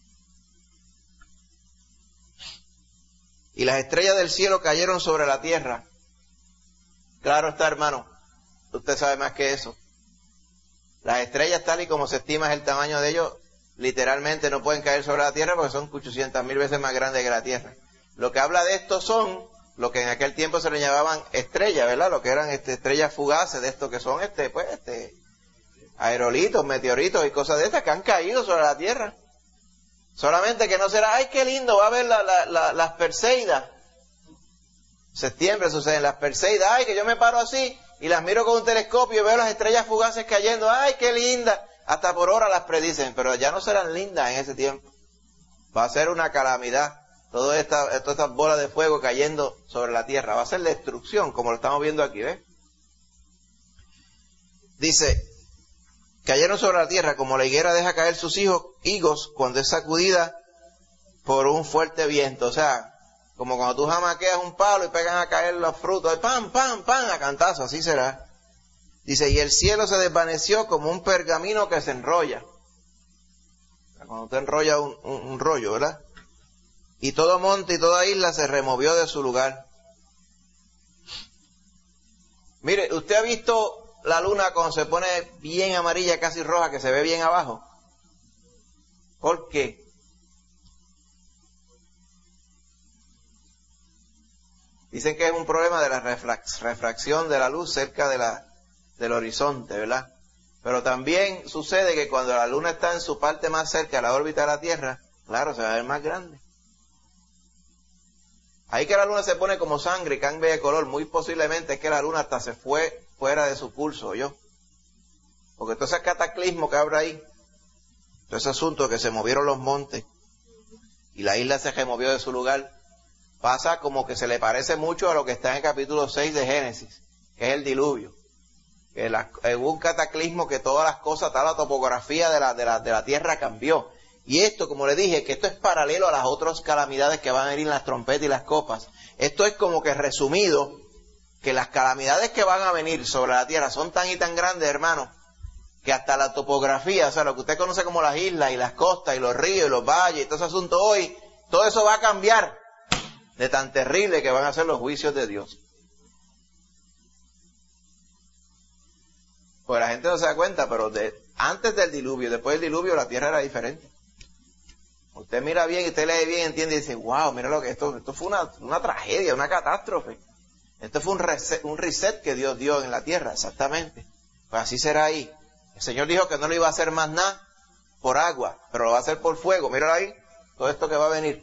Y las estrellas del cielo cayeron sobre la tierra. Claro está, hermano. Usted sabe más que eso. Las estrellas, tal y como se estima es el tamaño de ellos, literalmente no pueden caer sobre la tierra porque son 800.000 veces más grandes que la tierra. Lo que habla de esto son lo que en aquel tiempo se le llamaban estrellas, ¿verdad? Lo que eran estrellas fugaces, de esto que son aerolitos, meteoritos y cosas de estas que han caído sobre la tierra. Solamente que no será, ay, qué lindo, va a ver las Perseidas. Septiembre suceden las Perseidas, ay, que yo me paro así y las miro con un telescopio y veo las estrellas fugaces cayendo, ay, qué linda. Hasta por hora las predicen, pero ya no serán lindas en ese tiempo. Va a ser una calamidad. Todas estas bolas de fuego cayendo sobre la tierra. Va a ser destrucción, como lo estamos viendo aquí, ¿ves? Dice, cayeron sobre la tierra como la higuera deja caer sus higos cuando es sacudida por un fuerte viento. O sea, como cuando tú jamaqueas un palo y pegan a caer los frutos, ¡pam, pam, pam! A cantazo, así será. Dice, y el cielo se desvaneció como un pergamino que se enrolla. Cuando usted enrolla un rollo, ¿verdad? Y todo monte y toda isla se removió de su lugar. Mire, ¿usted ha visto la luna cuando se pone bien amarilla, casi roja, que se ve bien abajo? ¿Por qué? Dicen que es un problema de la refracción de la luz cerca del horizonte, ¿verdad? Pero también sucede que cuando la luna está en su parte más cerca de la órbita de la Tierra, claro, se va a ver más grande. Ahí que la luna se pone como sangre y cambia de color, muy posiblemente es que la luna hasta se fue fuera de su curso, ¿yo? Porque todo ese cataclismo que habrá ahí, todo ese asunto que se movieron los montes y la isla se removió de su lugar, pasa como que se le parece mucho a lo que está en el capítulo 6 de Génesis, que es el diluvio. Que hubo un cataclismo que todas las cosas, toda la topografía de la tierra cambió. Y esto, como le dije, que esto es paralelo a las otras calamidades que van a venir en las trompetas y las copas. Esto es como que resumido, que las calamidades que van a venir sobre la tierra son tan y tan grandes, hermano, que hasta la topografía, o sea, lo que usted conoce como las islas y las costas y los ríos y los valles y todo ese asunto hoy, todo eso va a cambiar de tan terrible que van a ser los juicios de Dios. Pues la gente no se da cuenta, pero antes del diluvio y después del diluvio la tierra era diferente. Usted mira bien y usted lee bien, entiende y dice, wow, mira lo que esto fue una tragedia, una catástrofe. Esto fue un reset que Dios dio en la tierra, exactamente. Pues así será ahí. El Señor dijo que no lo iba a hacer más nada por agua, pero lo va a hacer por fuego. Míralo ahí, todo esto que va a venir.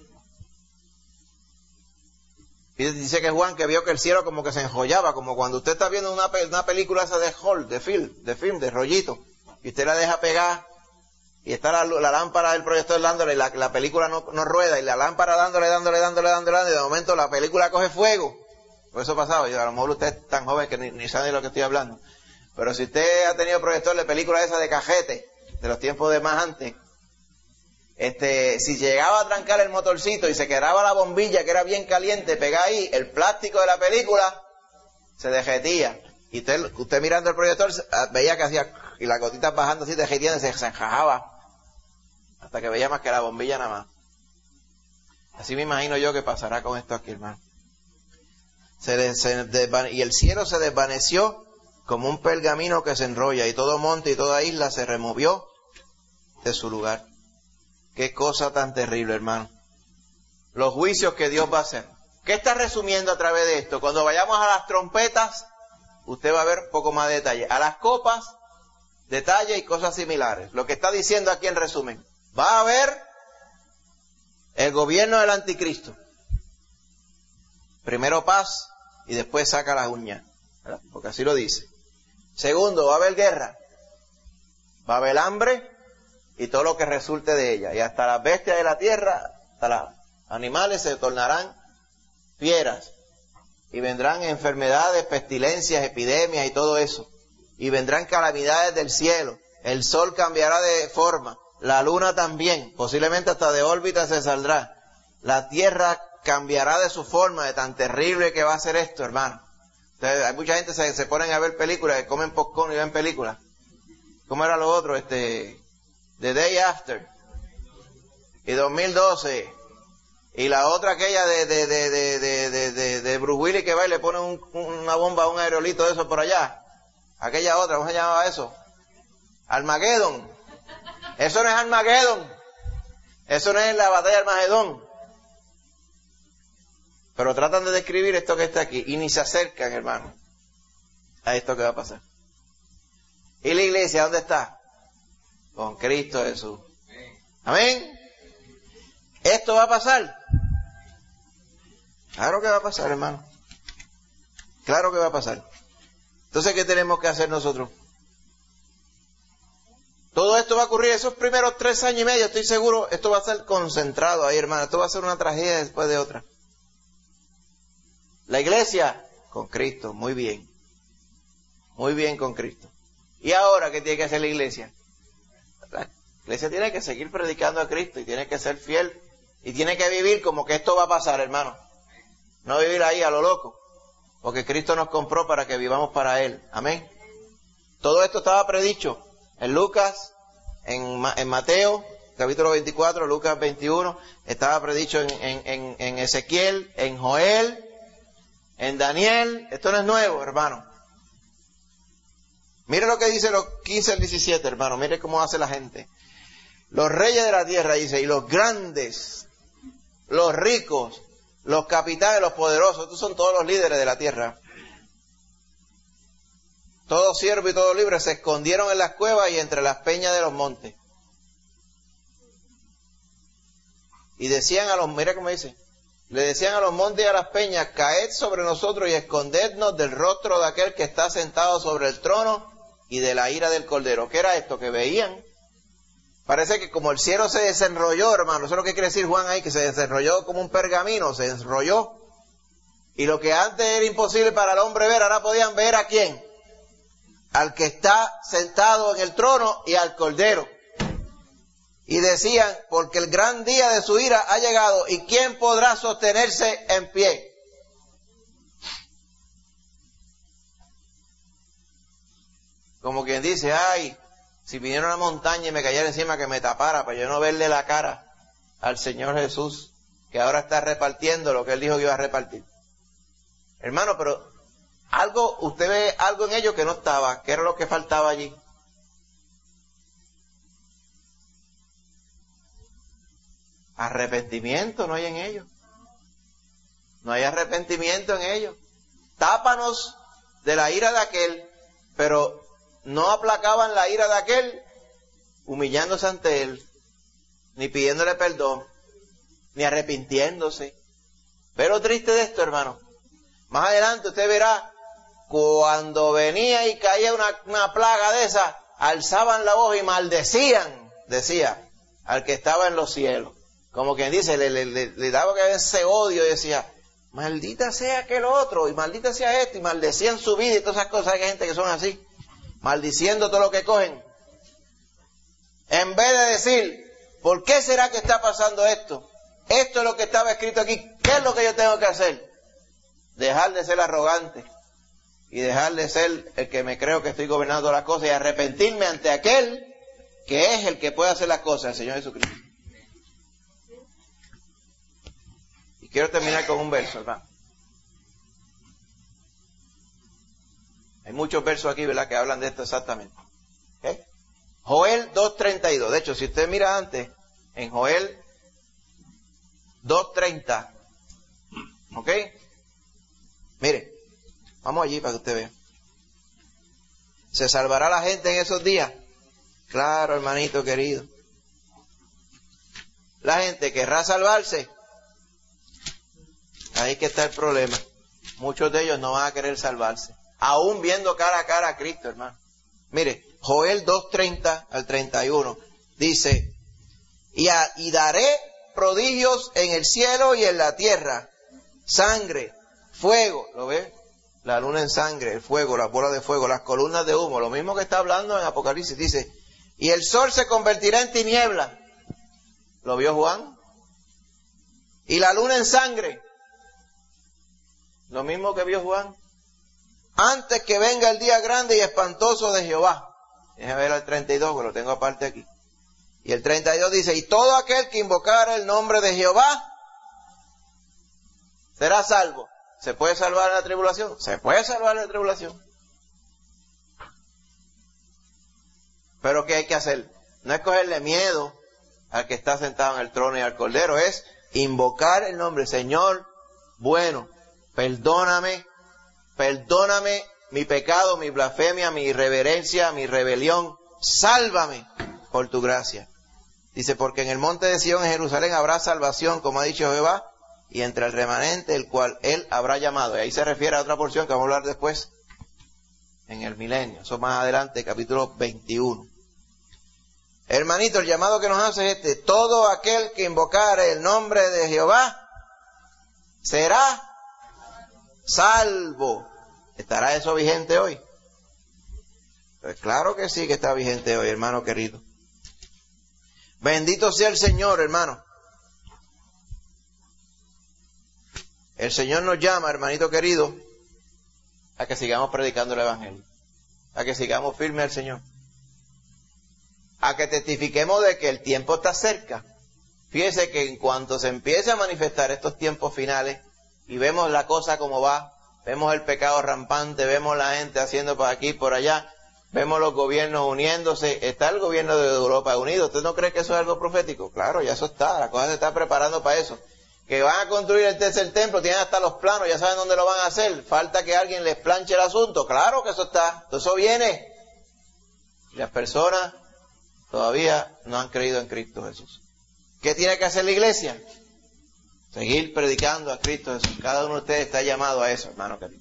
Y dice que Juan que vio que el cielo como que se enjollaba, como cuando usted está viendo una película esa de film, de rollito, y usted la deja pegar, y está la lámpara del proyector dándole, y la película no rueda, y la lámpara dándole, y de momento la película coge fuego. Por eso pasaba, a lo mejor usted es tan joven que ni sabe de lo que estoy hablando. Pero si usted ha tenido proyector de película esa de cajete, de los tiempos de más antes, si llegaba a trancar el motorcito y se quedaba la bombilla que era bien caliente, pegada ahí, el plástico de la película se derretía. Y usted mirando el proyector veía que hacía, y las gotitas bajando así, derritiendo, se encajaba. Hasta que veía más que la bombilla nada más. Así me imagino yo que pasará con esto aquí, hermano. Y el cielo se desvaneció como un pergamino que se enrolla, y todo monte y toda isla se removió de su lugar. Qué cosa tan terrible, hermano. Los juicios que Dios va a hacer. ¿Qué está resumiendo a través de esto? Cuando vayamos a las trompetas, usted va a ver poco más detalle. A las copas, detalle y cosas similares. Lo que está diciendo aquí en resumen. Va a haber el gobierno del anticristo. Primero paz y después saca las uñas, ¿verdad? Porque así lo dice. Segundo, va a haber guerra. Va a haber hambre y todo lo que resulte de ella. Y hasta las bestias de la tierra, hasta los animales se tornarán fieras. Y vendrán enfermedades, pestilencias, epidemias y todo eso. Y vendrán calamidades del cielo. El sol cambiará de forma. La luna también. Posiblemente hasta de órbita se saldrá. La tierra cambiará de su forma, de tan terrible que va a ser esto, hermano. Entonces, hay mucha gente que se ponen a ver películas, que comen popcorn y ven películas. ¿Cómo era lo otro? The Day After. Y 2012. Y la otra aquella de Bruce Willis que va y le pone una bomba, un aerolito de eso por allá. Aquella otra, ¿cómo se llamaba eso? Armageddon. Eso no es Armageddon. Eso no es la batalla de Armagedón. Pero tratan de describir esto que está aquí. Y ni se acercan, hermano, a esto que va a pasar. ¿Y la iglesia dónde está? Con Cristo Jesús. Amén. ¿Esto va a pasar? Claro que va a pasar, hermano. Claro que va a pasar. Entonces, ¿qué tenemos que hacer nosotros? Todo esto va a ocurrir esos primeros 3 años y medio, estoy seguro, esto va a estar concentrado ahí, hermano. Esto va a ser una tragedia después de otra. La iglesia, con Cristo, muy bien. Muy bien con Cristo. ¿Y ahora qué tiene que hacer la iglesia? La iglesia tiene que seguir predicando a Cristo y tiene que ser fiel y tiene que vivir como que esto va a pasar, hermano. No vivir ahí a lo loco, porque Cristo nos compró para que vivamos para Él. Amén. Todo esto estaba predicho en Lucas, en Mateo, capítulo 24, Lucas 21, estaba predicho en Ezequiel, en Joel, en Daniel. Esto no es nuevo, hermano. Mire lo que dice los 15 al 17, hermano. Mire cómo hace la gente. Los reyes de la tierra, dice, y los grandes, los ricos, los capitanes, los poderosos, estos son todos los líderes de la tierra. Todo siervo y todo libre se escondieron en las cuevas y entre las peñas de los montes. Y decían a los, mira cómo dice, le decían a los montes y a las peñas, caed sobre nosotros y escondednos del rostro de aquel que está sentado sobre el trono y de la ira del Cordero. ¿Qué era esto? Que veían. Parece que como el cielo se desenrolló, hermano, eso es lo que quiere decir Juan ahí, que se desenrolló como un pergamino, se enrolló. Y lo que antes era imposible para el hombre ver, ahora podían ver ¿a quién? Al que está sentado en el trono y al Cordero. Y decían, porque el gran día de su ira ha llegado, ¿y quién podrá sostenerse en pie? Como quien dice, ay, si viniera una montaña y me cayera encima, que me tapara para yo no verle la cara al Señor Jesús, que ahora está repartiendo lo que Él dijo que iba a repartir. Hermano, pero algo, usted ve algo en ellos que no estaba. ¿Qué era lo que faltaba allí? Arrepentimiento no hay en ellos. No hay arrepentimiento en ellos. Tápanos de la ira de aquel, pero no aplacaban la ira de aquel humillándose ante él, ni pidiéndole perdón, ni arrepintiéndose. Pero triste de esto, hermano. Más adelante usted verá, cuando venía y caía una plaga de esa, alzaban la voz y maldecían, decía, al que estaba en los cielos. Como quien dice, le daba ese odio y decía, maldita sea aquel otro, y maldita sea esto, y maldecían su vida y todas esas cosas. Hay gente que son así, maldiciendo todo lo que cogen. En vez de decir, ¿por qué será que está pasando esto? Esto es lo que estaba escrito aquí. ¿Qué es lo que yo tengo que hacer? Dejar de ser arrogante y dejar de ser el que me creo que estoy gobernando las cosas y arrepentirme ante aquel que es el que puede hacer las cosas, el Señor Jesucristo. Y quiero terminar con un verso, hermano. Hay muchos versos aquí, ¿verdad?, que hablan de esto exactamente. ¿Okay? Joel 2:32. De hecho, si usted mira antes, en Joel 2:30, ¿ok? Mire, vamos allí para que usted vea. ¿Se salvará la gente en esos días? Claro, hermanito querido. La gente querrá salvarse. Ahí que está el problema. Muchos de ellos no van a querer salvarse, aún viendo cara a cara a Cristo, hermano. Mire, Joel 2:30 al 31. dice, y daré prodigios en el cielo y en la tierra, sangre, fuego, ¿lo ves? La luna en sangre, el fuego, las bolas de fuego, las columnas de humo, lo mismo que está hablando en Apocalipsis, dice, y el sol se convertirá en tiniebla. ¿Lo vio Juan? Y la luna en sangre. Lo mismo que vio Juan. Antes que venga el día grande y espantoso de Jehová. Déjame ver el 32, que lo tengo aparte aquí. Y el 32 dice, y todo aquel que invocara el nombre de Jehová será salvo. ¿Se puede salvar en la tribulación? Se puede salvar en la tribulación. Pero ¿qué hay que hacer? No es cogerle miedo al que está sentado en el trono y al Cordero, es invocar el nombre. Señor, bueno, perdóname mi pecado, mi blasfemia, mi irreverencia, mi rebelión. Sálvame por tu gracia. Dice, porque en el monte de Sión, en Jerusalén, habrá salvación, como ha dicho Jehová, y entre el remanente, el cual él habrá llamado. Y ahí se refiere a otra porción que vamos a hablar después, en el milenio. Eso más adelante, capítulo 21. Hermanito, el llamado que nos hace es este: todo aquel que invocare el nombre de Jehová será salvo. ¿Estará eso vigente hoy? Pues claro que sí que está vigente hoy, hermano querido. Bendito sea el Señor, hermano. El Señor nos llama, hermanito querido, a que sigamos predicando el Evangelio, a que sigamos firmes al Señor, a que testifiquemos de que el tiempo está cerca. Fíjese que en cuanto se empiece a manifestar estos tiempos finales y vemos la cosa como va, vemos el pecado rampante, vemos la gente haciendo por aquí y por allá, vemos los gobiernos uniéndose, está el gobierno de Europa unido. ¿Usted no cree que eso es algo profético? Claro, ya eso está, la cosa se está preparando para eso. Que van a construir el tercer templo, tienen hasta los planos, ya saben dónde lo van a hacer, falta que alguien les planche el asunto. Claro que eso está, eso viene. Y las personas todavía no han creído en Cristo Jesús. ¿Qué tiene que hacer la iglesia? Seguir predicando a Cristo Jesús. Cada uno de ustedes está llamado a eso, hermano querido.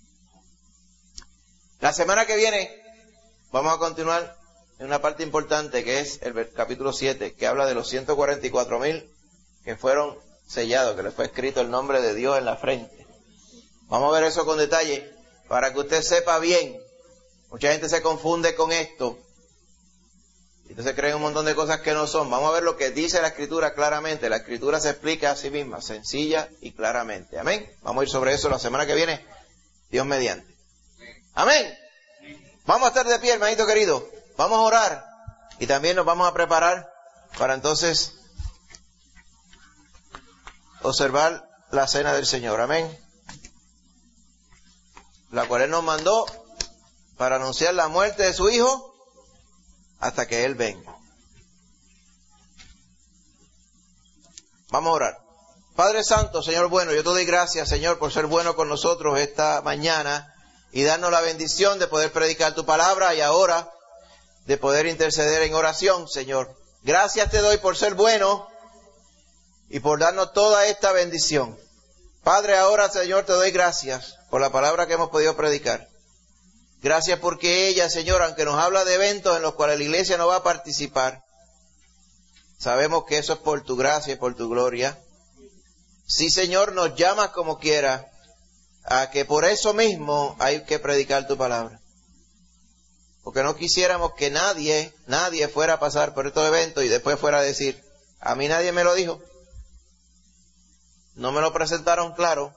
La semana que viene vamos a continuar en una parte importante que es el capítulo 7, que habla de los 144,000 que fueron sellados, que les fue escrito el nombre de Dios en la frente. Vamos a ver eso con detalle para que usted sepa bien. Mucha gente se confunde con esto. Entonces creen un montón de cosas que no son. Vamos a ver lo que dice la Escritura claramente. La Escritura se explica a sí misma, sencilla y claramente. Amén. Vamos a ir sobre eso la semana que viene, Dios mediante. Amén. Vamos a estar de pie, hermanito querido. Vamos a orar. Y también nos vamos a preparar para entonces observar la cena del Señor. Amén. La cual Él nos mandó para anunciar la muerte de su Hijo hasta que Él venga. Vamos a orar. Padre Santo, Señor bueno, yo te doy gracias, Señor, por ser bueno con nosotros esta mañana y darnos la bendición de poder predicar tu palabra y ahora de poder interceder en oración, Señor. Gracias te doy por ser bueno y por darnos toda esta bendición. Padre, ahora, Señor, te doy gracias por la palabra que hemos podido predicar. Gracias porque ella, Señor, aunque nos habla de eventos en los cuales la iglesia no va a participar, sabemos que eso es por tu gracia y por tu gloria. Sí, Señor, nos llamas como quiera a que por eso mismo hay que predicar tu palabra. Porque no quisiéramos que nadie fuera a pasar por estos eventos y después fuera a decir, a mí nadie me lo dijo. No me lo presentaron claro.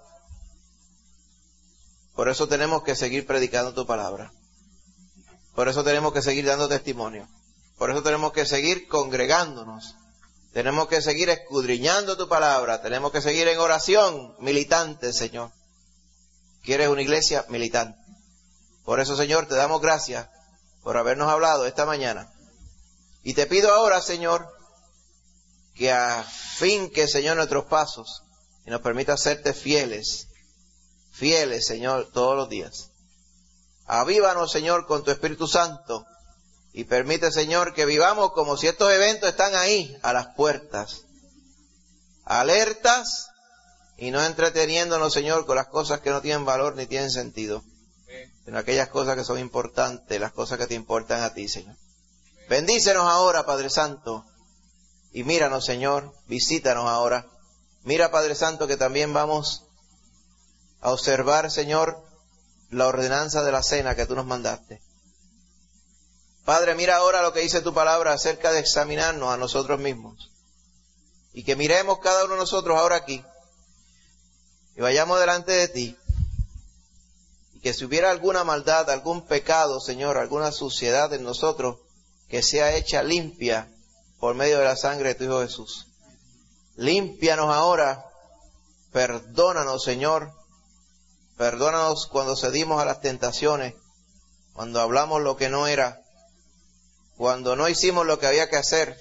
Por eso tenemos que seguir predicando tu palabra. Por eso tenemos que seguir dando testimonio. Por eso tenemos que seguir congregándonos. Tenemos que seguir escudriñando tu palabra. Tenemos que seguir en oración militante, Señor. ¿Quieres una iglesia militante? Por eso, Señor, te damos gracias por habernos hablado esta mañana. Y te pido ahora, Señor, que afinque, Señor, nuestros pasos y nos permita serte fieles, Señor, todos los días. Avívanos, Señor, con tu Espíritu Santo y permite, Señor, que vivamos como si estos eventos están ahí, a las puertas, alertas y no entreteniéndonos, Señor, con las cosas que no tienen valor ni tienen sentido, sino aquellas cosas que son importantes, las cosas que te importan a ti, Señor. Bendícenos ahora, Padre Santo, y míranos, Señor, visítanos ahora. Mira, Padre Santo, que también vamos a observar, Señor, la ordenanza de la cena que tú nos mandaste. Padre, mira ahora lo que dice tu palabra acerca de examinarnos a nosotros mismos. Y que miremos cada uno de nosotros ahora aquí. Y vayamos delante de ti. Y que si hubiera alguna maldad, algún pecado, Señor, alguna suciedad en nosotros, que sea hecha limpia por medio de la sangre de tu Hijo Jesús. Límpianos ahora. Perdónanos, Señor. Perdónanos cuando cedimos a las tentaciones, cuando hablamos lo que no era, cuando no hicimos lo que había que hacer,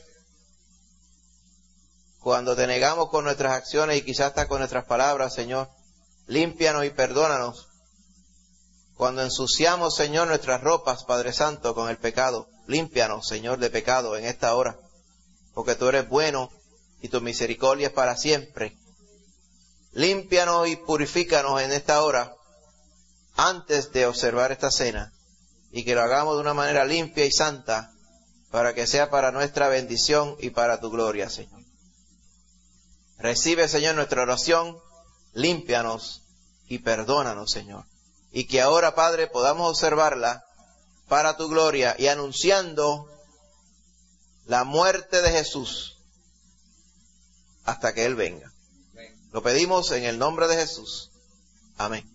cuando te negamos con nuestras acciones y quizás hasta con nuestras palabras, Señor. Límpianos y perdónanos. Cuando ensuciamos, Señor, nuestras ropas, Padre Santo, con el pecado, límpianos, Señor, de pecado en esta hora, porque tú eres bueno y tu misericordia es para siempre. Límpianos y purifícanos en esta hora, antes de observar esta cena, y que lo hagamos de una manera limpia y santa, para que sea para nuestra bendición y para tu gloria, Señor. Recibe, Señor, nuestra oración, límpianos y perdónanos, Señor. Y que ahora, Padre, podamos observarla para tu gloria y anunciando la muerte de Jesús hasta que Él venga. Lo pedimos en el nombre de Jesús. Amén.